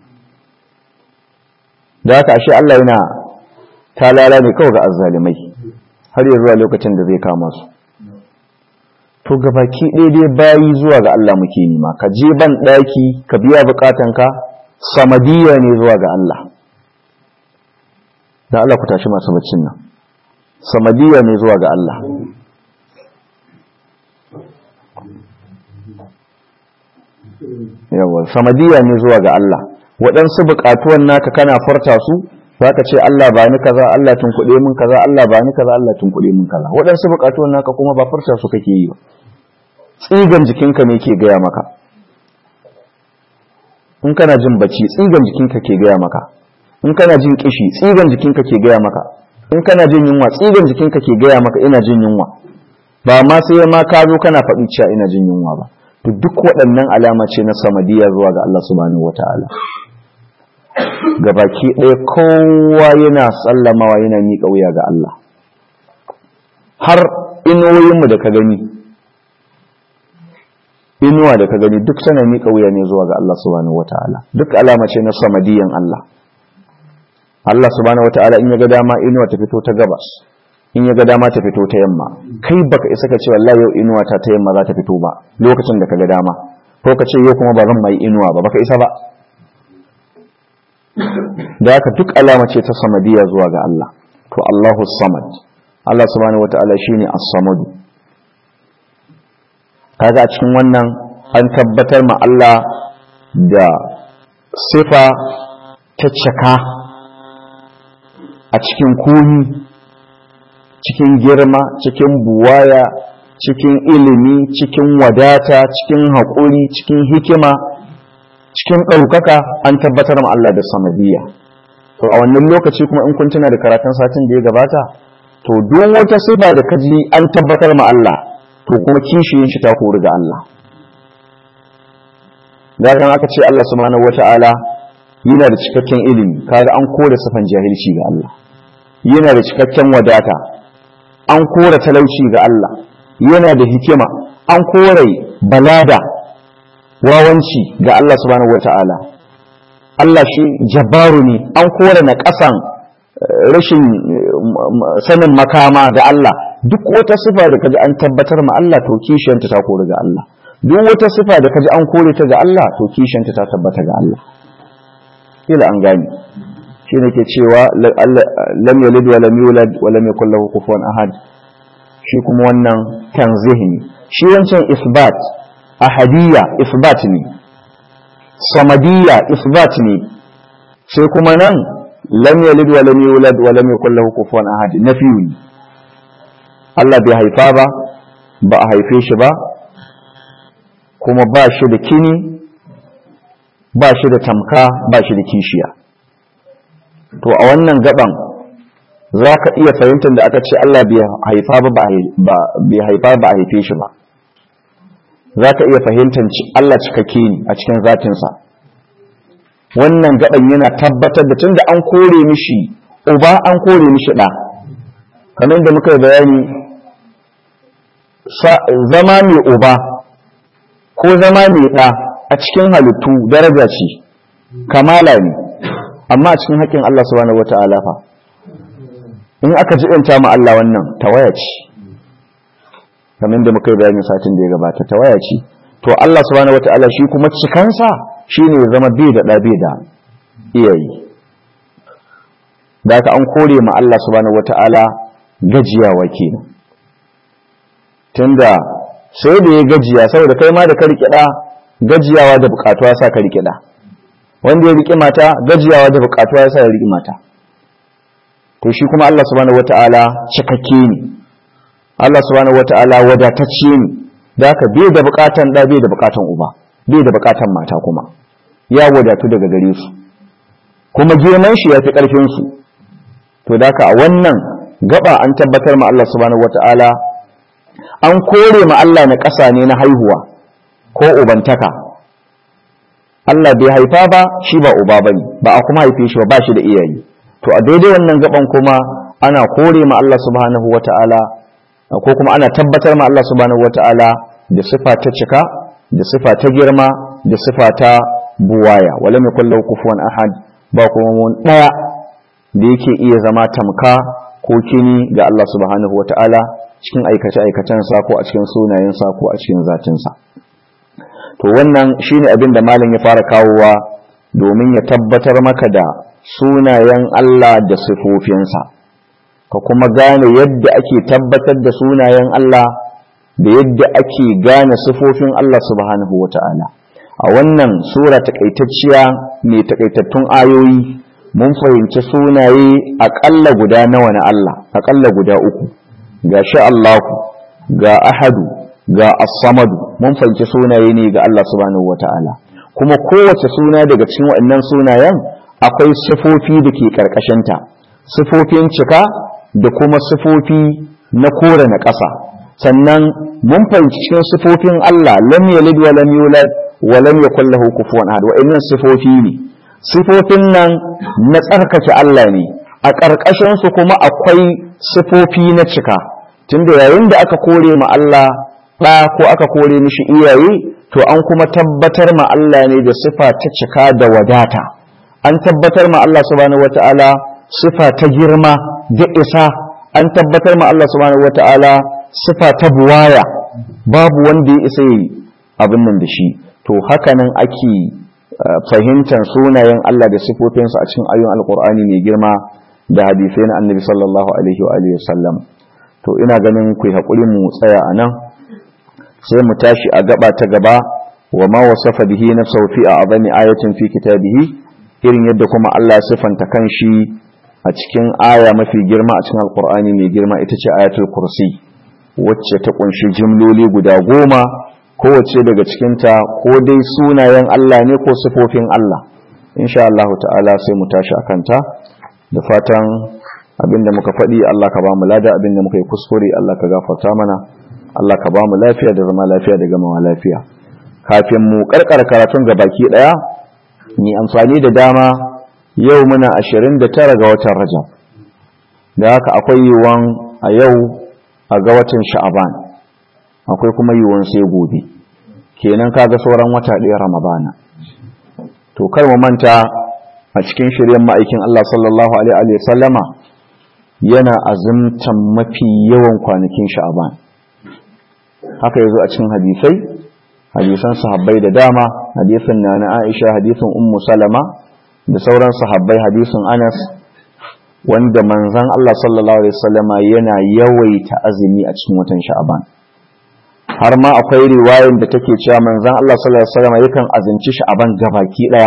da haka ashe Allah yana talala ne kawai ga azzalimai har ya zuwa lokacin da zai kama su to gabaki daidai bayi zuwa ga Allah muke nima ka je ban daki ka biya bukatanka samadiyya ne zuwa ga Allah da Allah ku tashi masu baccin nan samadiyya ne zuwa ga Allah yawa samadiyya ne zuwa ga Allah waɗansu buƙatuwan naka kana furta su zaka ce Allah ba ni kaza, Allah tunkuɗe min kaza, Allah ba ni kaza, Allah tunkuɗe min kaza. Waɗansu buƙatun naka kuma ba furta su kake yi ba, tsigan jikinka ne ke gaya maka. In kana jin bacci, tsigan jikinka ke gaya maka. In kana jin kishi, tsigan jikinka ke gaya maka. In kana jin yunwa, tsigan jikinka ke gaya maka ina jin yunwa. Ba ma sai ma ka zo kana faɗi cewa ina jin yunwa ba. To duk waɗannan alama ce na samadiyya zuwa ga Allah subhanahu wataala. Gabaki ɗaya kowa yana sallamawa, yana miƙa wuya ga Allah. Har inuwoyinmu da ka gani, inuwa da ka gani duk tana miƙa wuya ne zuwa ga Allah subhanahu wataala. Duk alama ce na samadiyyan Allah. Allah subhanahu wataala in ya ga dama inuwa ta fito ta gabas, in ya ga dama ta fito ta yamma. Kai baka isa ka ce wallahi yau inuwa ta yamma za ta fito ba lokacin da ka ga dama, ko ka ce yau kuma ba zan mai inuwa ba, baka isa ba. Da haka duk alama ce ta samadiyya zuwa ga Allah. To Allahu samad, Allah subhanahu wataala shine as-samad. Kaga a cikin wannan an tabbatar ma Allah da sifa ta cika a cikin kuni, cikin girma, cikin buwaya, cikin ilimi, cikin wadata, cikin haƙuri, cikin hikima, cikin ɗaukaka. An tabbatar ma Allah da samadiyya. To a wannan lokaci kuma in kun tuna da karatun satin da ya gabata, to duk wata sifa da kaji an tabbatar ma Allah, to kuma kishiyin shi ta kori ga Allah. Da kan aka ce Allah subhanahu wata'ala yana da cikakken ilimi, kaga an kore sifan jahilci ga Allah. Yana da cikakken wadata, an kore talauci ga Allah. Yana da hikima, an kore balada, wawanci ga Allah subhanahu wata'ala. Allah shi jabbaru ne, an kore na ƙasan rashin sanin makama ga Allah. Duk wata sifa da kaji an tabbatar ma Allah, to kishiyanta ta kore ga Allah. Duk wata sifa da kaji an kore ta ga Allah, to kishiyanta ta tabbata ga Allah. Kila an gani. Shi ne ke cewa lam yalid wa lam yulad wa lam yakul lahu kufuwan ahad. Shi kuma wannan tanzih ne. Shi wancan isbat, ahadiyya isbat ne, samadiyya isbat ne. Sai kuma nan lam yalid wa lam yulad wa lam yakul lahu kufuwan ahad, nafiyu ne. Allah bai haifa ba, ba a haife shi ba, kuma ba shi da kini, ba shi da tamka, ba shi da kishiya. To a wannan gaban za ka iya fahimtar da aka ce Allah bai haifa ba a haife shi ba. Za ka iya fahimtar Allah cikakke ne a cikin zatinsa. Wannan gaban yana tabbatar da tun da an kore mishi uba, an kore mishi ɗa. Kamar da muka yi bayani, zama mai uba ko zama mai ɗa a cikin halittu daraja ce, kamala ne. Amma a cikin haƙƙin Allah subhanahu wata'ala fa, in aka jiɗanta ma Allah wannan tawaya ce, kamar da muka yi bayanin satin da ya gabata, tawaya ce. To Allah subhanahu wata'ala shi kuma cikansa shine ya zama bai da ɗa bai da iyayi. Da haka an kore ma Allah subhanahu wata'ala gajiyawa kenan. Tunda sai da ya gajiya, saboda kai ma da ka riƙe ɗa, gajiyawa da buƙatuwa sa ka riƙe ɗa. Wanda ya riƙe mata, gajiyawa da buƙatuwa ya sa ya riƙe mata. To shi kuma Allah subhanahu wata'ala cikakke ne, Allah subhanahu wata'ala wadatacce ne. Da haka bai da buƙatan ɗa, bai da buƙatan uba, bai da buƙatan mata, kuma ya wadatu daga gare su, kuma girman shi ya fi ƙarfin su. To da haka a wannan gaba an tabbatar ma Allah subhanahu wata'ala, an kore ma Allah na ƙasa ne na haihuwa ko ubantaka. Allah bai haifa ba, shi ba uba bane, ba a kuma haife shi ba shi da iyaye. To a daidai wannan gaban kuma ana kore ma Allah subhanahu wata'ala, ko kuma ana tabbatar ma Allah subhanahu wata'ala da sifa ta cika, da sifa ta girma, da sifa ta buwaya. Walam yakul lahu kufuwan ahad, ba kuma mun daya da yake iya zama tamka ko kini ga Allah subhanahu wata'ala cikin aikace-aikacensa ko a cikin sunayensa ko a cikin zatinsa. To wannan shine abin da malam ya fara kawowa domin ya tabbatar maka da sunayen Allah da sifofinsa, ka kuma gane yadda ake tabbatar da sunayen Allah da yadda ake gane sifofin Allah subhanahu wata'ala. A wannan sura takaitacciya mai takaitattun ayoyi mun fahimci sunaye aƙalla guda nawa na Allah, aƙalla guda 3, ga shi Allahu, ga Ahadu, ga As-Samadu, mun fahimci sunaye ne ga Allah subhanahu wata'ala. Kuma kowace suna daga cikin waɗannan sunayen akwai sifofi da ke ƙarƙashinta, sifofin cika da kuma sifofi na kore na ƙasa. Sannan mun fahimci cikin sifofin Allah lam yalid wa lam yulad wa lam yakul lahu kufuwan ahad. Waɗannan sifofi ne, sifofin nan na tsarkake Allah ne, a ƙarƙashin su kuma akwai sifofi na cika, tunda yayin da aka kore ma Allah ɗa ko aka kore mishi iyaye, to an kuma tabbatar ma Allah ne da sifa ta cika da wadata, an tabbatar ma Allah subhanahu wata'ala sifa ta girma da isa, an tabbatar ma Allah subhanahu wata'ala sifa ta buwaya, babu wanda ya isa yi abin nan da shi. To hakanan ake fahimtar sunayen Allah da sifofinsa a cikin ayoyin alkur'ani mai girma da hadisai na annabi sallallahu alaihi wa alihi wasallam. To ina ganin ku haƙuri mu tsaya a nan, sai mu tashi a gaba ta gaba, wa ma wasafa bihi nafsuhu fi a'zami ayatin fi kitabihi, irin yadda kuma Allah ya sifanta kanshi a cikin aya mafi girma a cikin alkur'ani mai girma, ita ce ayatul kursi, wacce ta kunshi jimloli guda 10, kowace daga cikinta ko dai sunayen Allah ne ko sifofin Allah. Insha Allah ta'ala sai mu tashi akan ta, da fatan abinda muka faɗi Allah ka ba mu lada, abinda muka yi kuskure Allah ka gafarta mana, Allah ka ba mu lafiya da zama lafiya da gamawa lafiya. Kafin mu karkara karatun ga baki daya, ni amfani da dama, yau muna 29 ga watan Rajab, da haka akwai yiwuwan a yau a ga watan Sha'aban, akwai kuma yiwuwan sai gobe, kenan kaga sauran wata ɗaya Ramadana. To kar mu manta a cikin shiryen ma'aikin Allah sallallahu alaihi wa sallama yana azumtan mafi yawan kwanakin Sha'aban. Haka yazo a cikin hadisai, hadisan sahabbai da dama, hadisin Nana Aisha, hadisin Ummu Salama da sauran sahabbai, hadisin Anas, wanda manzon Allah sallallahu alaihi wa sallama yana yawaita azumi a cikin watan Sha'aban. Har ma akwai riwayar da take cewa manzon Allah sallallahu alaihi wasallam yakan azumci Sha'aban gabaki daya.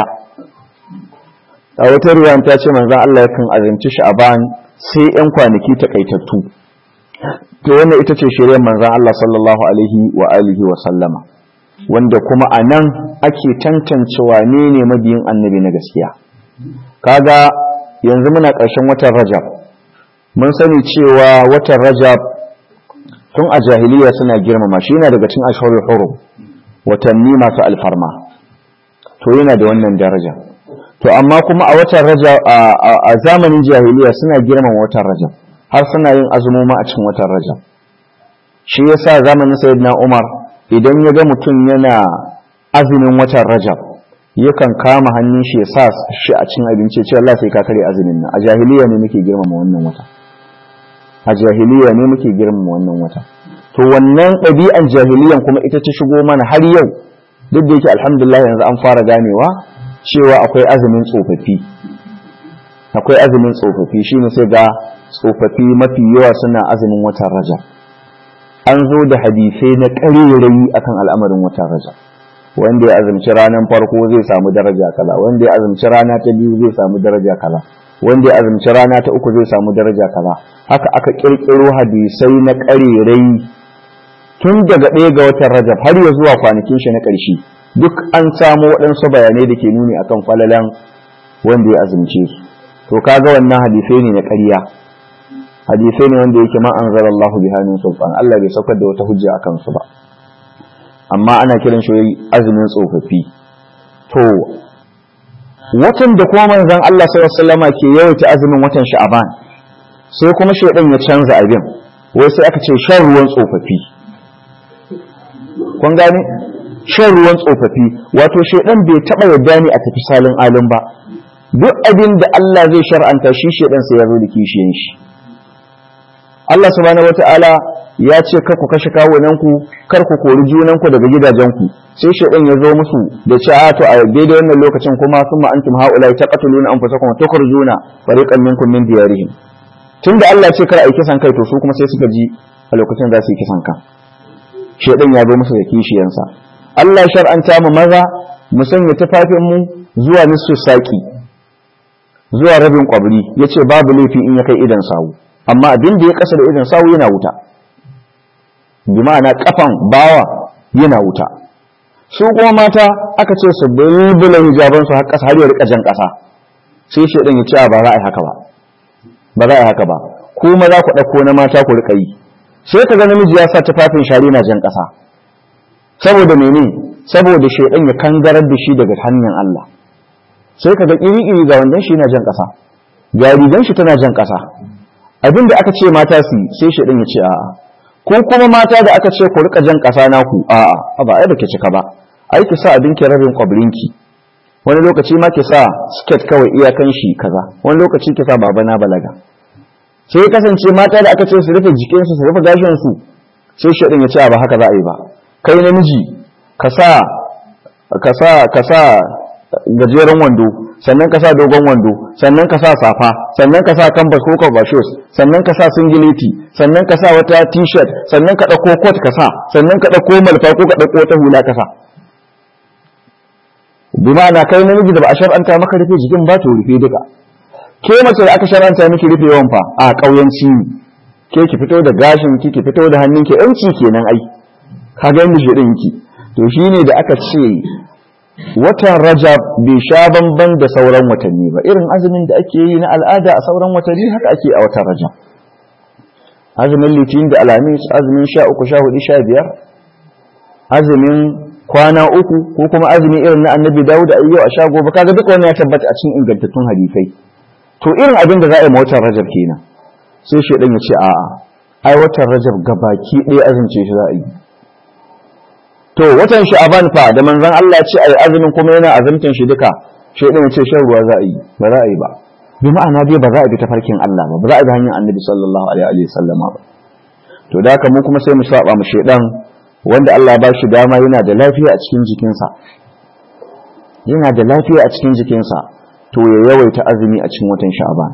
A wata riwaya ta ce manzon Allah yakan azumci Sha'aban sai 'yan kwanaki takaitattu. To wannan ita ce shiryen manzon Allah sallallahu alaihi wa alihi wa sallama, wanda kuma anan ake tantance wane ne mabiyin annabi na gaskiya. Kaga yanzu muna ƙarshen watan Rajab, mun sani cewa watan Rajab tun a jahiliya suna girmama shi, yana daga cikin ashhurul hurum, watanni masu alfarma, to yana da wannan daraja. To amma kuma a watan Rajab, a zamanin jahiliya suna girmama watan Rajab, har suna yin azumuma a cikin watan Rajab. Shi yasa zamanin Sayyidina Umar idan ya ga mutum yana azumin watan Rajab, yakan kama hannun shi ya sa shi a cikin abinci, ce Allah sai ka kare azumin nan. A jahiliya ne muke girmama wannan wata, a jahiliya ne muke girmama wannan wata. To wannan ɗabi'an jahiliyan kuma ita ta shigo mana har yau, duk da yake alhamdulillah yanzu an fara ganewa cewa akwai azumin tsofaffi, akwai azumin tsofaffi, shine sai ga tsofaffi mafi yawa suna azumin watan Rajab. An zo da hadisai na ƙarerayi akan al'amarin watan Rajab, wanda ya azumci ranar farko zai samu daraja kaza, wanda ya azumci rana ta biyu zai samu daraja kaza, wanda ya azumci rana ta uku zai samu daraja kaza. Haka aka kirkiro hadisai na ƙarerai tun daga 1 ga watan Rajab har ya zuwa kwanakin shi na ƙarshe, duk an samu waɗansu bayanai da ke nuni akan falalan wanda ya azumce su. To kaga wannan hadisai ne na ƙarya, hadisai ne wanda yake ma anzalallahu biha min sultan, Allah bai saukar da wata hujja akan su ba, amma ana kiran shi azumin tsofaffi. To watan da kuma manzon Allah sallallahu alaihi wasallam ke yawaita azumin watan Sha'aban, sai kuma shedan ya canza abin, wai sai aka ce shan ruwan tsofaffi. Kun gane? Shan ruwan tsofaffi, wato shedan bai taba yarda ne a tafi salin alim ba. Duk abin da Allah zai shar'anta shi shedan sai ya zo da kishiyan shi. Allah subhanahu wataala ya ce kar ku kashe kawunanku, kar ku kori junanku daga gidajenku, sai shedan ya zo musu da ce a to a daidai wannan lokacin kuma summa antum haula taqtuluna anfusakum wa tukhrijuna fariqan minkum min diyarihim. Tunda Allah ce kar a yi kisan kai, to su kuma sai suka ji a lokacin za su yi kisan kan. Shedan ya zo musu da kishiyansa. Allah shar'anta mu maza mu sanya tufafin mu zuwa nisfu saki, zuwa rabin kwabri yace babu laifi in ya kai idan sawu, amma abin da ya kasa da idan sawu yana wuta, bi ma'ana kafan bawa yana wuta. Su kuma mata aka ce su bulbula hijaban su har kasa har ya rika jan kasa, sai shedan ya ce ba za a yi haka ba, ba za a yi haka ba, kuma za ku dauko na mata ku rika yi. Sai ka ga namiji ya sa tufafin shari na jan kasa, saboda mene? Saboda shedan ya kangarar da shi daga hannun Allah. Sai ka ga iri-iri ga wandan shi yana jan kasa, ga rigan shi tana jan kasa. Abinda aka ce mata su sai shedan ya ce a'a, ko kuma mata da aka ce ku rika jan kasa naku a'a, ba ai da ke cika ba, ai ki sa abin ki rabin kwabrinki, wani lokaci ma ki sa skirt kawai iyakan shi kaza, wani lokaci ki sa baba na balaga. Sai kasance mata da aka ce su rufe jikinsu su rufe gashinsu, sai shedan ya ce ba haka za a yi ba. Kai namiji ka sa gajeren wando, sannan ka sa dogon wando, sannan ka sa safa, sannan ka sa canvas ko cover shoes, sannan ka sa singileti, sannan ka sa wata t-shirt, sannan ka dauko coat ka sa, sannan ka dauko malfa ko ka dauko wata hula ka sa. Bi ma'ana kai namiji da ba a shar'anta maka rufe jikin ba to rufe duka. Ke mace da aka shar'anta miki rufe yawan fa a kauyanci ke ki fito da gashin ki fito da hannunki yanci kenan ai. Ka ga yanda shirin ki. To shine da aka ce watan Rajab bai sha bamban da sauran watanni ba, irin azumin da ake yi na al'ada a sauran watanni haka ake a watan Rajab. Azumin Litinin da Alhamis, azumin 13, 14, 15, azumin kwana uku ko kuma azumi irin na Annabi Dawud a yau a sha gobe, kaga duk wannan ya tabbata a cikin ingantattun hadisai. To irin abin da za a yi ma watan Rajab kenan. Sai shedan ya ce a'a, ai watan Rajab gabaki ɗaya azumce shi za a yi. To watan Sha'aban fa da manzon Allah ya ce ai azumin kuma yana azumtan shi duka, shedan ya ce shan ruwa za a yi, ba za a yi ba. Bi ma'ana dai ba za a bi tafarkin Allah ba, ba za a bi hanyar Annabi sallallahu alaihi wa sallama ba. To da haka mu kuma sai mu saba mu shedan, wanda Allah ba shi dama yana da lafiya a cikin jikinsa. Yana da lafiya a cikin jikinsa, to ya yawaita azumi a cikin watan Sha'aban.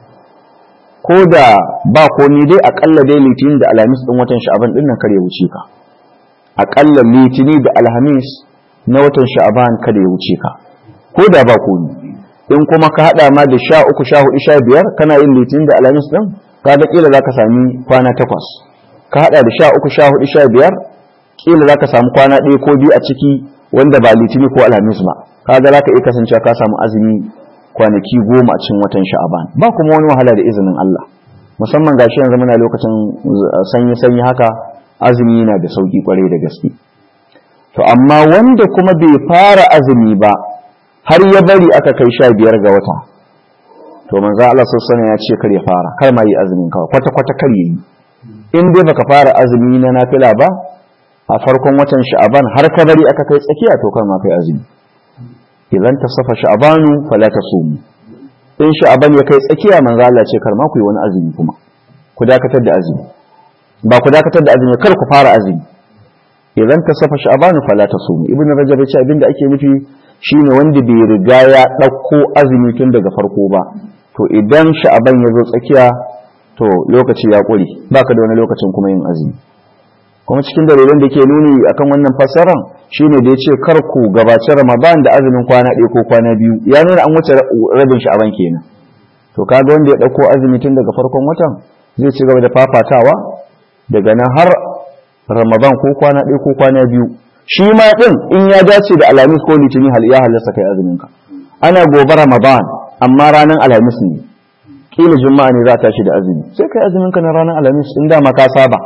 Ko da ba komai dai akalla dai Litinin da Alhamis din watan Sha'aban din nan kare wuce ka. Akalla Litini da Alhamis na watan Sha'aban kada ya wuce ka, ko da ba komai. In kuma ka hada ma da 13, 14, 15 kana yin Litini da Alhamis din, ka ga kila zaka sami kwana 8. Ka hada da 13, 14, 15 kila zaka samu kwana 1 ko 2 a ciki wanda ba Litini ko Alhamis ba. Kaga zaka iya kasancewa ka samu azumi kwanaki 10 a cikin watan Sha'aban. Ba kuma wani wahala da izinin Allah. Musamman gashi yanzu muna lokacin sanyi haka, azumi yana da sauki kwarai da gaske. To amma wanda kuma bai fara azumi ba har ya bari aka kai 15 ga wata, to manzo Allah sallallahu alaihi ya ce kar ya fara, kar ma yi azumin kawai kwata kar yi. In dai baka fara azumi na nafila ba a farkon watan Sha'aban har ka bari aka kai tsakiya, to kar ma kai azumi. Idan tasafa Sha'banu fala tasumu. In Sha'aban ya kai tsakiya manzo Allah ce kar ma ku yi wani azumi kuma. Ku dakatar da azumi. Ba ku dakatar da azumi, kar ku fara azumi. Idan tasafa Sha'banu fala tasumu. Ibn Rajab ya ce abinda ake nufi shine wanda bai riga ya dauko azumi tun daga farko ba. To idan Sha'aban ya zo tsakiya, to lokaci ya kure, baka da wani lokacin kuma yin azumi. Kuma cikin dalilan da ke nuni akan wannan fassaran shine da yace kar ku gabaci Ramadan da azumin kwana 1 ko kwana 2, ya nuna an wuce rabin Sha'aban kenan. To kaga wanda ya dauko azumi tun daga farkon watan zai ci gaba da fafatawa daga nan har Ramadan ko kwana 1 ko kwana 2. Shi ma din in ya dace da Alhamis ko Litinin ya halasta kai azumin ka. Ana gobe Ramadan amma ranar Alhamis ne, kila Juma'a ne za ta tashi da azumi, sai kai azumin ka na ranar Alhamis in dama ka saba.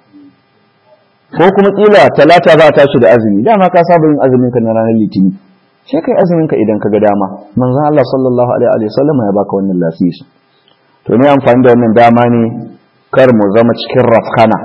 Ko kuma kila Talata za ta tashi da azumi, dama ka saba yin azumin ka na ranar Litinin, sai kai azumin ka idan ka ga dama. Manzon Allah sallallahu alaihi wa sallam ya baka wannan lasisi. To ne amfani da wannan dama ne kar mu zama cikin rafkana.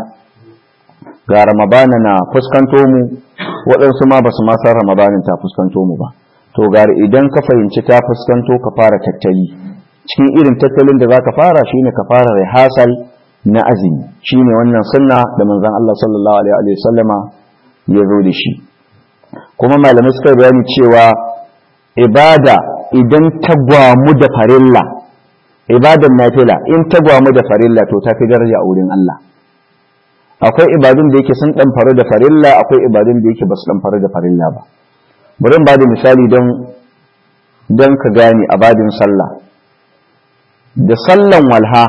Ga Ramadana na fuskanto mu, waɗansu ma basu ma san Ramadanin ta fuskanto mu ba. To gari idan ka fahimci ta fuskanto ka fara tattali. Cikin irin tattalin da zaka fara shine ka fara rihasal na azumi, shine wannan sunna da manzon Allah sallallahu alaihi wa sallama ya zo da shi. Kuma malamai suka bayani cewa ibada idan ta gwamu da farilla, ibadan nafila in ta gwamu da farilla to ta fi daraja a wurin Allah. Akwai ibadun da yake sun dan faru da farilla, akwai ibadun da yake ba su dan faru da farilla ba. Bari in bada misali don ka gane a babin sallah. da sallan walha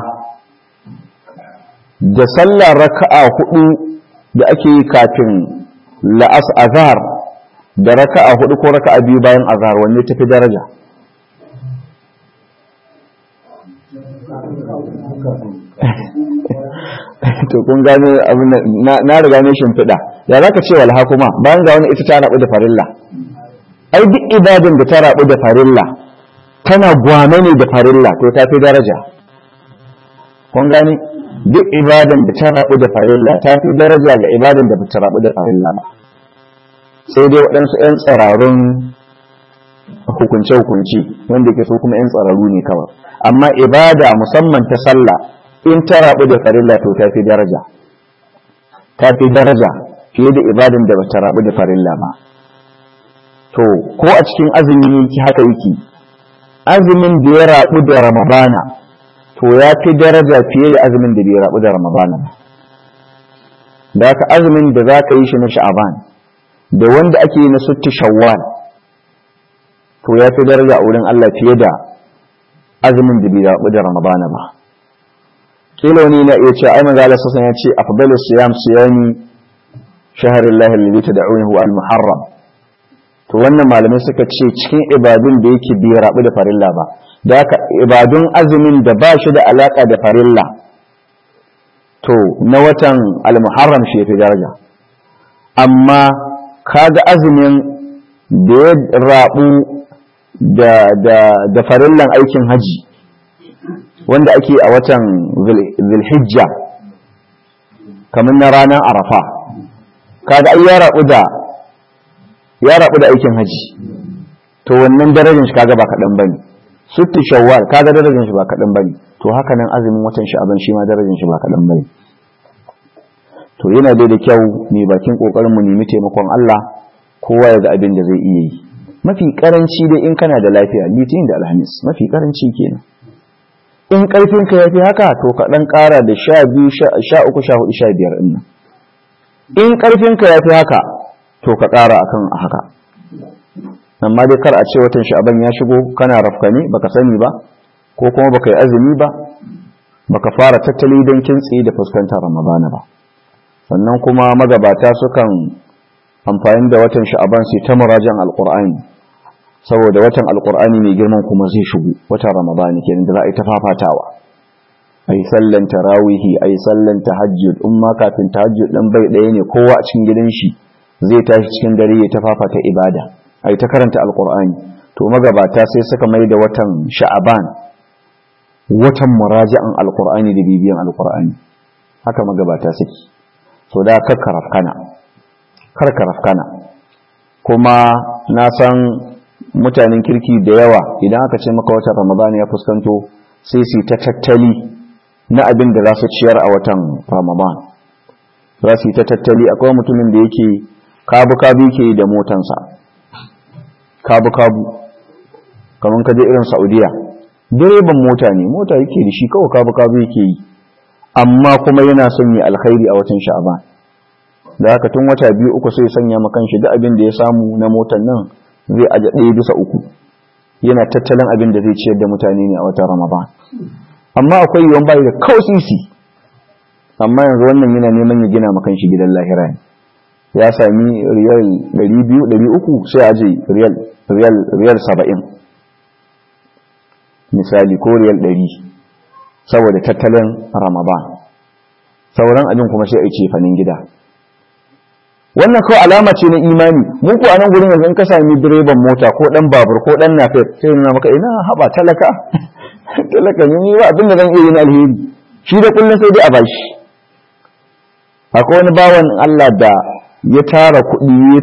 da sallar raka'a 4 da ake yi kafin azhar da raka'a 4 ko raka'a 2 bayan azhar wanne tafi daraja? To kun gane abin na riga ne shimfiɗa. Ya zaka ce walha kuma bayan ga wani ita ta rabu da farilla. Ai duk ibadan da ta rabu da farilla tana gwane ne da farilla to ta fi daraja. Kun gane duk ibadan da ta rabu da farilla ta fi daraja ga ibadan da ba ta rabu da farilla ba. Sai dai waɗansu 'yan tsararun hukunce-hukunce wanda ke so kuma 'yan tsararru ne kawai. Amma ibada musamman ta sallah in ta rabu da farilla to ta fi daraja. Ta fi daraja fiye da ibadan da ba ta rabu da farilla ba. To ko a cikin azumi yake haka yake. Azumin da ya rabu da Ramadana to ya fi daraja fiye da azumin da bai rabu da Ramadana ba. Da haka azumin da za ka yi shi na Sha'aban da wanda ake yi na Sitti Shawwal to ya fi daraja a wurin Allah fiye da azumin da bai rabu da Ramadana ba. Kila wani na iya cewa ai manzo Allah sallallahu alaihi wasallam ya ce afdalus siyam siyami shahrillahi alladhi tad'unahu al-muharram. To wannan malamai suka ce cikin ibadun da yake bai rabu da farilla ba. Da haka ibadun azumin da ba shi da alaka da farilla to na watan al-muharram shi yafi daraja. Amma kaga azumin da ya rabu da farillan aikin haji wanda ake a watan Zulhijja kamar na ranar Arafa kaga ai ya rabu da aikin haji to wannan darajar shi kaga ba kadan bane. Sitti Shawwal kaga darajar shi ba kadan bane. To haka nan azumin watan Sha'ban shi ma darajar shi ba kadan bane. To yana da kyau ne bakin kokarin mu nemi taimakon Allah kowa ya ga abin da zai iya yi. Mafi karanci dai in kana da lafiya Litinin da Alhamis mafi karanci kenan. In karfin ka yafi haka to ka dan kara da 12 13 14 15 din nan. In karfin ka yafi haka to ka kara akan haka. Amma dai kar a ce watan Sha'ban ya shigo kana rafkani baka sani ba ko kuma baka yi azumi ba baka fara tattali don kintsi da fuskantar Ramadana ba. Sannan kuma magabata sukan amfani da watan Sha'ban sai ta murajan Alqur'ani saboda watan Alqur'ani mai girman kuma zai shigo watan Ramadana kenan da za a yi ta fafatawa. Ai sallan tarawihi ai sallan tahajjud umma kafin tahajjud dan bai daya ne kowa a cikin gidan shi zai tashi cikin dare ya ta fafata ibada ai ta karanta Alqur'ani. To magabata sai suka mai da watan Sha'ban watan murajan Alqur'ani da bibiyan Alqur'ani. Haka magabata suke. So da karkarafkana kuma na san mutanen kirki da yawa idan aka ce maka watan Ramadan ya fuskanto sai su ta tattali na abin da za su ciyar a watan Ramadan. Za su ta tattali akwai mutumin da yake kabu-kabu yake da motansa kabu-kabu kamar ka je irin Saudiya direban mota ne mota yake da shi kawai kabu-kabu yake yi amma kuma yana son yi alkhairi a watan Sha'ban. Da haka tun wata 2-3 sai sanya makan shi da abin da ya samu na motan nan zai aje 1/3 yana tattalin abin da zai ciyar da mutane ne a watan Ramadan. Amma akwai yawan bai da kausisi amma yanzu wannan yana neman ya gina makan shi gidan lahira ne. Ya sami riyal 200-300 sai aje riyal 70 misali ko riyal 100 saboda tattalin Ramadan. Sauran abin kuma sai a ce fanin gida. Wannan kawai alama ce na imani. Mu ku a nan gurin yanzu in ka sami direban mota ko dan babur ko dan nafef sai nuna maka ina haba talaka. Talaka ne ba abin da zan iya yi na alheri. Shi da kullun sai dai a bashi. Akwai wani bawan Allah da ya tara kuɗi ya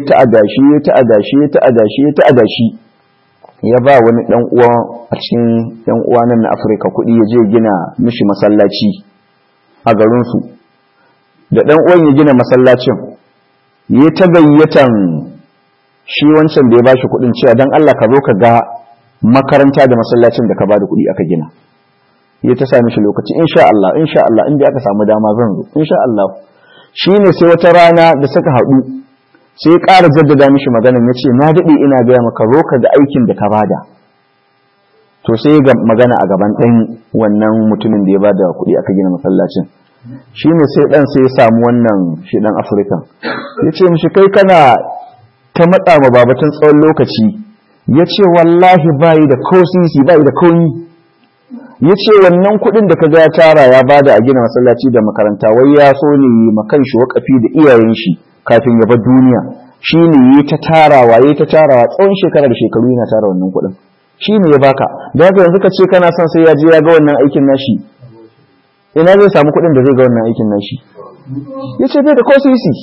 ta'adashi ya ba wani dan uwa a cikin dan uwa nan na Afirka kuɗi ya je gina mishi masallaci a garin su. Da dan uwan ya gina masallacin ya ta gayyatan shi wancan da ya bashi kuɗin cewa dan Allah ka zo ka ga makaranta da masallacin da ka bada kuɗi aka gina. Ya ta sami shi lokaci insha Allah inda aka samu dama zan zo insha Allah. Shine sai wata rana da suka haɗu sai ya ƙara jaddada mishi maganar ya ce na daɗe ina gaya maka zo ka ga aikin da ka bada to sai ga magana a gaban ɗan wannan mutumin da ya bada kuɗi aka gina masallacin, shi ne sai ɗan sai ya samu wannan shi ɗan Afirka ya ce mishi kai kana ta matsa ma babatun tsawon lokaci, ya ce wallahi bayi da kosisi bayi da komi, ya ce wannan kuɗin da ka ga ya tara ya bada a gina masallaci da makaranta wai ya so ne makan shi wakafi da iyayen shi kafin ya bar duniya, shi ne ya ta tarawa tsawon shekara da shekaru yana tara wannan kuɗin, shi ne ya baka. Da haka yanzu ka ce kana son sai ya je ya ga wannan aikin nashi, ina zai samu kuɗin da zai ga wannan aikin nashi? Ya ce bai da kosisi.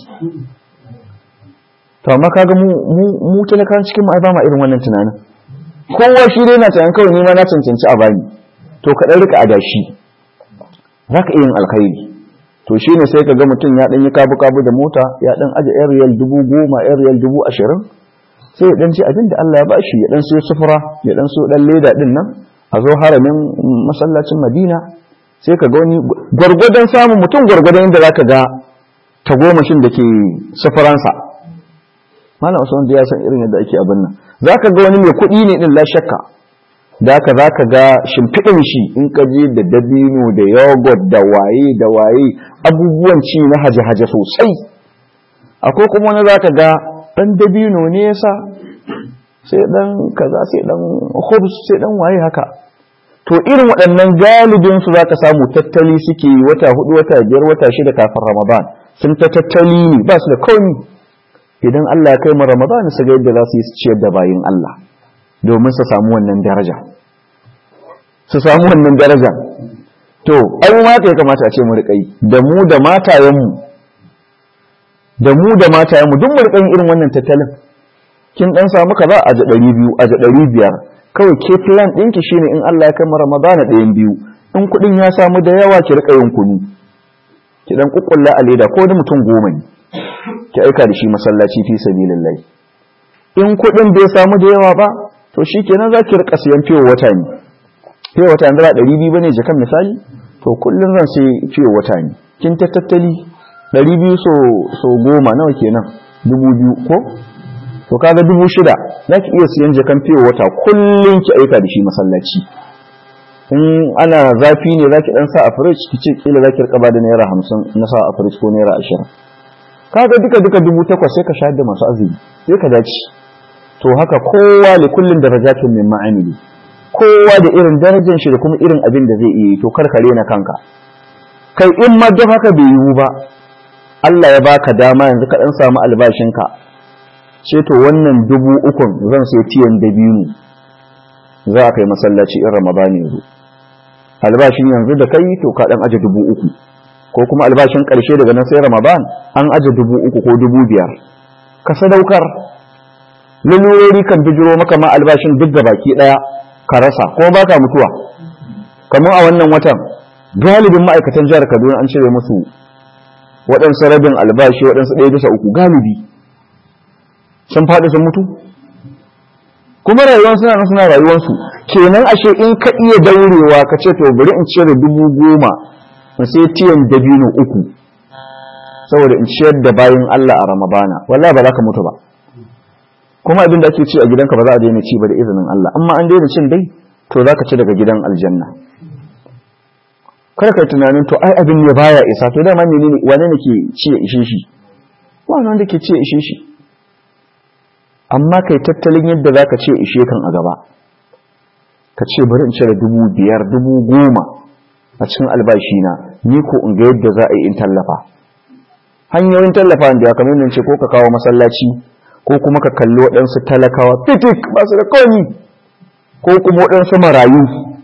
To amma kaga mu talakan cikin mu ai ba ma irin wannan tunanin, kowa shi dai na tunanin kawai ni ma na cancanci a bani, to ka ɗan rika adashi za ka iya yin alkhairi. To shi ne sai ka ga mutum ya ɗan yi kabu-kabu da mota, ya ɗan aje yan riyal 10,000 yan riyal 20,000, sai ya ɗan ce abin da Allah ya ba shi, ya ɗan siyo sufura, ya ɗan siyo ɗan leda ɗin nan a zo haramin masallacin Madina, sai ka ga wani gwargwadon samun mutum gwargwadon inda za ka ga tagomashin da ke sufuransa. Malam Usman da ya san irin yadda ake abin nan, za ka ga wani mai kuɗi ne ɗin la shakka, da haka za ka ga shimfiɗin shi in ka je da dabino da yogurt da waye abubuwan ci na haje-haje sosai. Akwai kuma wani za ka ga ɗan dabino ne yasa sai ɗan kaza sai ɗan khubs sai ɗan waye haka. To irin waɗannan galibin su za ka samu tattali suke yi wata 4 wata 5 wata 6 kafin Ramadan, sun ta tattali ne ba su da komi. Idan Allah ya kai mu Ramadan su ga yadda za su yi ciyar da bayin Allah domin su samu wannan daraja. To ai ma ya kamata a ce mu riƙa yi da mu da matayenmu duk mu riƙa yin irin wannan tattalin. Kin dan samu kaza a 200 a 500 kawai ke plan ɗinki shine in Allah ya kai mu Ramadana 1-2 in kuɗin ya samu da yawa ki riƙa yin kunu, ki dan kukkulla a leda ko da mutum 10 ne ki aika da shi masallaci fi sabilillah. In kuɗin bai samu da yawa ba to shikenan za ki riƙa siyan fiye wata ne. Fiye wata yanzu ba 200 bane jakan misali, to kullun zan sai fiye wata ne. Kin ta tattali 200 so 10 nawa kenan 2000 ko? To kaga 6,000 zaki iya siyan jakan fiye wata kullun ki aika da shi masallaci. In ana zafi ne zaki dan sa a fridge ki ce kila zaki rika ba da naira 50 na sa a fridge ko naira 20. Kaga duka 8,000 sai ka shayar da masu azumi sai ka dace. To haka kowa li kullin darajatun min ma'amili, kowa da irin darajar shi da kuma irin abin da zai iya yi, to karkare na kanka. Kai in ma duk haka bai yiwu ba, Allah ya baka dama yanzu ka dan samu albashinka, ce to wannan 3,000 zan sai tiyan dabino za a kai masallaci in Ramadan yanzu. Albashin yanzu da kai to ka dan aje 3,000, ko kuma albashin karshe daga nan sai Ramadan an aje 3,000 ko 5,000 ka sadaukar. Lalurori kan bijiro maka ma albashin duk da baki daya ka rasa ko baka mutuwa. Kamar a wannan watan galibin ma'aikatan jihar Kaduna an cire musu waɗansu rabin albashi, waɗansu 1/3 galibi sun faɗi sun mutu. Kuma rayuwarsu suna rayuwarsu. Kenan ashe in ka iya daurewa ka ce to bari in cire 10,000 in sai tiyan dabino 3 saboda in ciyar da bayin Allah a Ramadana, wallahi ba za ka mutu ba. Kuma abin da ake ci a gidanka ba za a daina ci ba da izinin Allah, amma an daina cin dai to za ka ci daga gidan aljanna. Kada ka tunanin to ai abin ne baya isa, to dama menene wane ne ke ci ya ishe shi? Wani wanda ke ci ya ishe shi. Amma kai tattalin yadda za ka ce ishe kan a gaba. Ka ce bari in cire 5,000 10,000 a cikin albashina, ni ko in ga yadda za a yi in tallafa. Hanyoyin tallafa da ya kamar nan ce ko ka kawo masallaci, ko kuma ka kalli waɗansu talakawa fitik ba su da komi, ko kuma waɗansu marayu.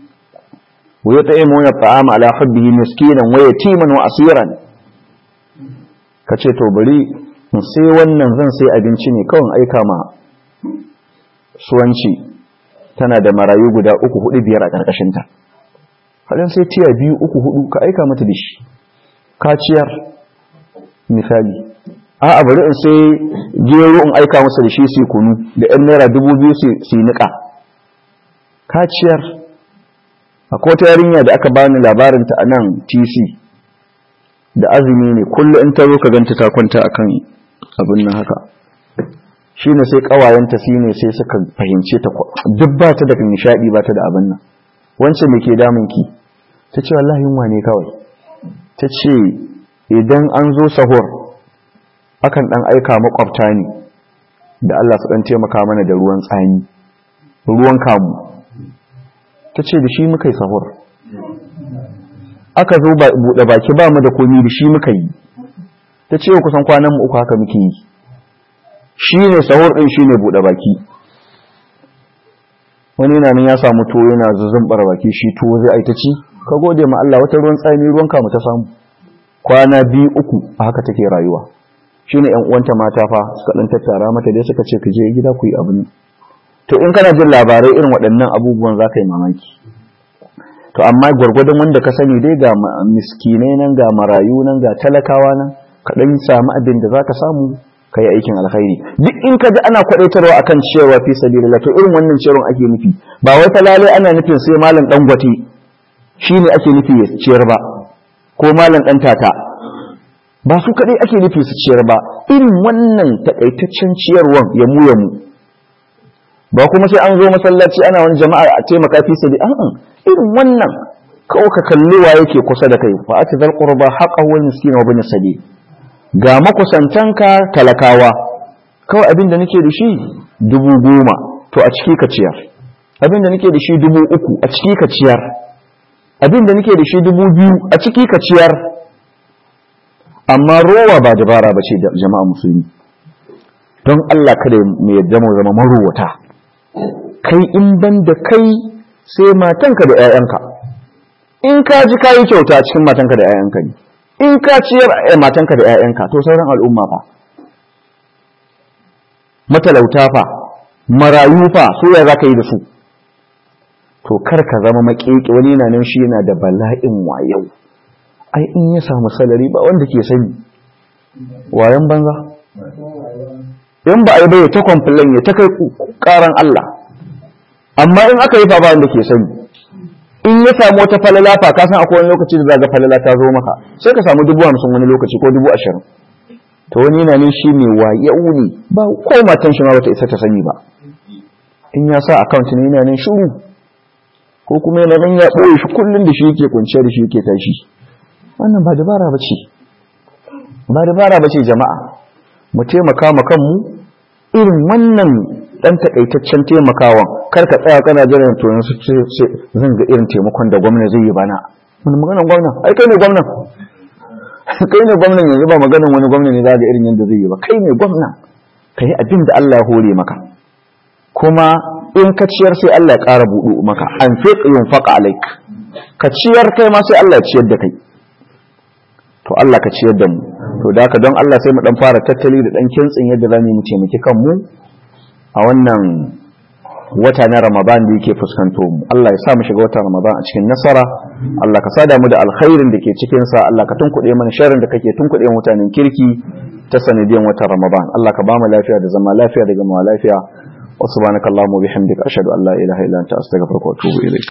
Wa yut'imuna at'ama ala hubbihi miskinan wa yatiman wa asiran. Ka ce to bari in sai wannan zan sai abinci ne kawai aika ma suwanci, tana da marayu guda 3 4 5 a karkashin ta. Halin sai tiya 2 3 4 ka aika mata da shi. Ka ciyar misali. A'a bari in sai gero in aika masa da shi su kunu da ɗan naira 2,000 su niƙa. Kaciyar akwai wata yarinya da aka bani labarinta a nan TC da azumi ne, kullum in ta zo ka ganta ta kwanta akan abin nan haka shine sai kawayenta shine sai suka fahimce ta duk ba ta da nishadi ba ta da abin nan wancan me ke damun ki tace wallahi yunwa ne kawai tace idan an zo sahur akan dan aika makwabta ne da Allah su dan taimaka mana da ruwan tsani ruwan kamu tace da shi muka yi sahur aka zo bude baki ba mu da komai da shi muka yi tace kusan kwanan mu uku haka muke yi shine sahur din shine bude baki wani yana nan ya samu to yana zuzumbar baki shi to zai aita ci ka gode ma Allah wata ruwan tsami ruwan kamu ta samu kwana 2-3 a haka take rayuwa shine ƴan uwanta mata fa suka dan tattara mata dai suka ce ku je gida ku yi abin to in kana jin labarai irin waɗannan abubuwan zaka yi mamaki to amma gurgurdan wanda ka sani dai ga miskinai nan ga marayu nan ga talakawa nan ka dan samu abin da zaka samu kai aikin alkhairi duk in ka ji ana kwadaitarwa akan cewa fi sabilillah to irin wannan ciyarwan ake nufi ba wai falale ana nufin sai malam Dangote shine ake nufi ya ciyar ba ko malam dan tata ba su kadai ake nufi su ciyar ba irin wannan takaitaccen ciyarwan ya mu ba kuma sai an zo masallaci ana wani jama'a a taimaka fi sabilillah irin wannan kawai ka kalli wa yake kusa da kai fa atizal qurba haqqahu wal miskin wa bin sabil ga makusantanka talakawa kawai abin da nake da shi 10,000 to a ciki ka ciyar abin da nake da shi 3,000 a ciki ka ciyar abin da nake da shi 2,000 a ciki ka ciyar amma rowa ba dabara ba ce jama'a musulmi don Allah kada mu yadda mu zama marowata kai in ban da kai sai matanka da 'ya'yanka in ka ji kayi kyauta cikin matanka da 'ya'yanka ne in ka ciyar matanka da 'ya'yanka to sauran al'umma fa matalauta fa marayu fa su ya zaka yi da su to kar ka zama makeke wani yana nan shi yana da bala'in wayau ai in ya samu salari ba wanda ke sani wayan banza in ba ai bai ta complain ya ta kai karan Allah amma in aka yi fa ba wanda ke sani in ya samu wata falala fa ka san akwai wani lokaci da zaga falala ta zo maka sai ka samu 50,000 wani lokaci ko 20,000 to wani yana ne shi mai wayau ne ba ko matan shi ma bata isa ta sani ba in ya sa account ne yana nan shiru ko kuma yana nan ya boye shi kullun da shi yake kunciya da shi yake tashi wannan ba dabara bace jama'a mu taimaka ma kanmu irin wannan dan takaitaccen taimakawan kar ka tsaya kana jiran to yanzu zan ga irin taimakon da gwamnati zai yi bana mun maganar gwamnati ai kai ne gwamnati kai ne gwamnati yanzu ba maganar wani gwamnati ne za ga irin yanda zai yi ba kai ne gwamnati kai abin da Allah ya hore maka kuma in ka ciyar sai Allah ya ƙara buɗu maka an fiq yunfaqa alaik ka ciyar kai ma sai Allah ya ciyar da kai to Allah ka ciyar da mu to da haka don Allah sai mu dan fara tattali da dan kintsin yadda zamu mu taimaki kanmu a wannan wata na Ramadan da yake fuskanto mu Allah ya sa mu shiga wata Ramadan a cikin nasara Allah ka sada mu da alkhairin da ke cikin sa Allah ka tunkuɗe mana sharrin da kake tunkuɗe mutanen kirki ta sanadiyan wata Ramadan Allah ka ba mu lafiya da zama lafiya da gama lafiya wa subhanakallahumma wa bihamdika ashhadu an la ilaha illa anta astaghfiruka wa atubu ilaik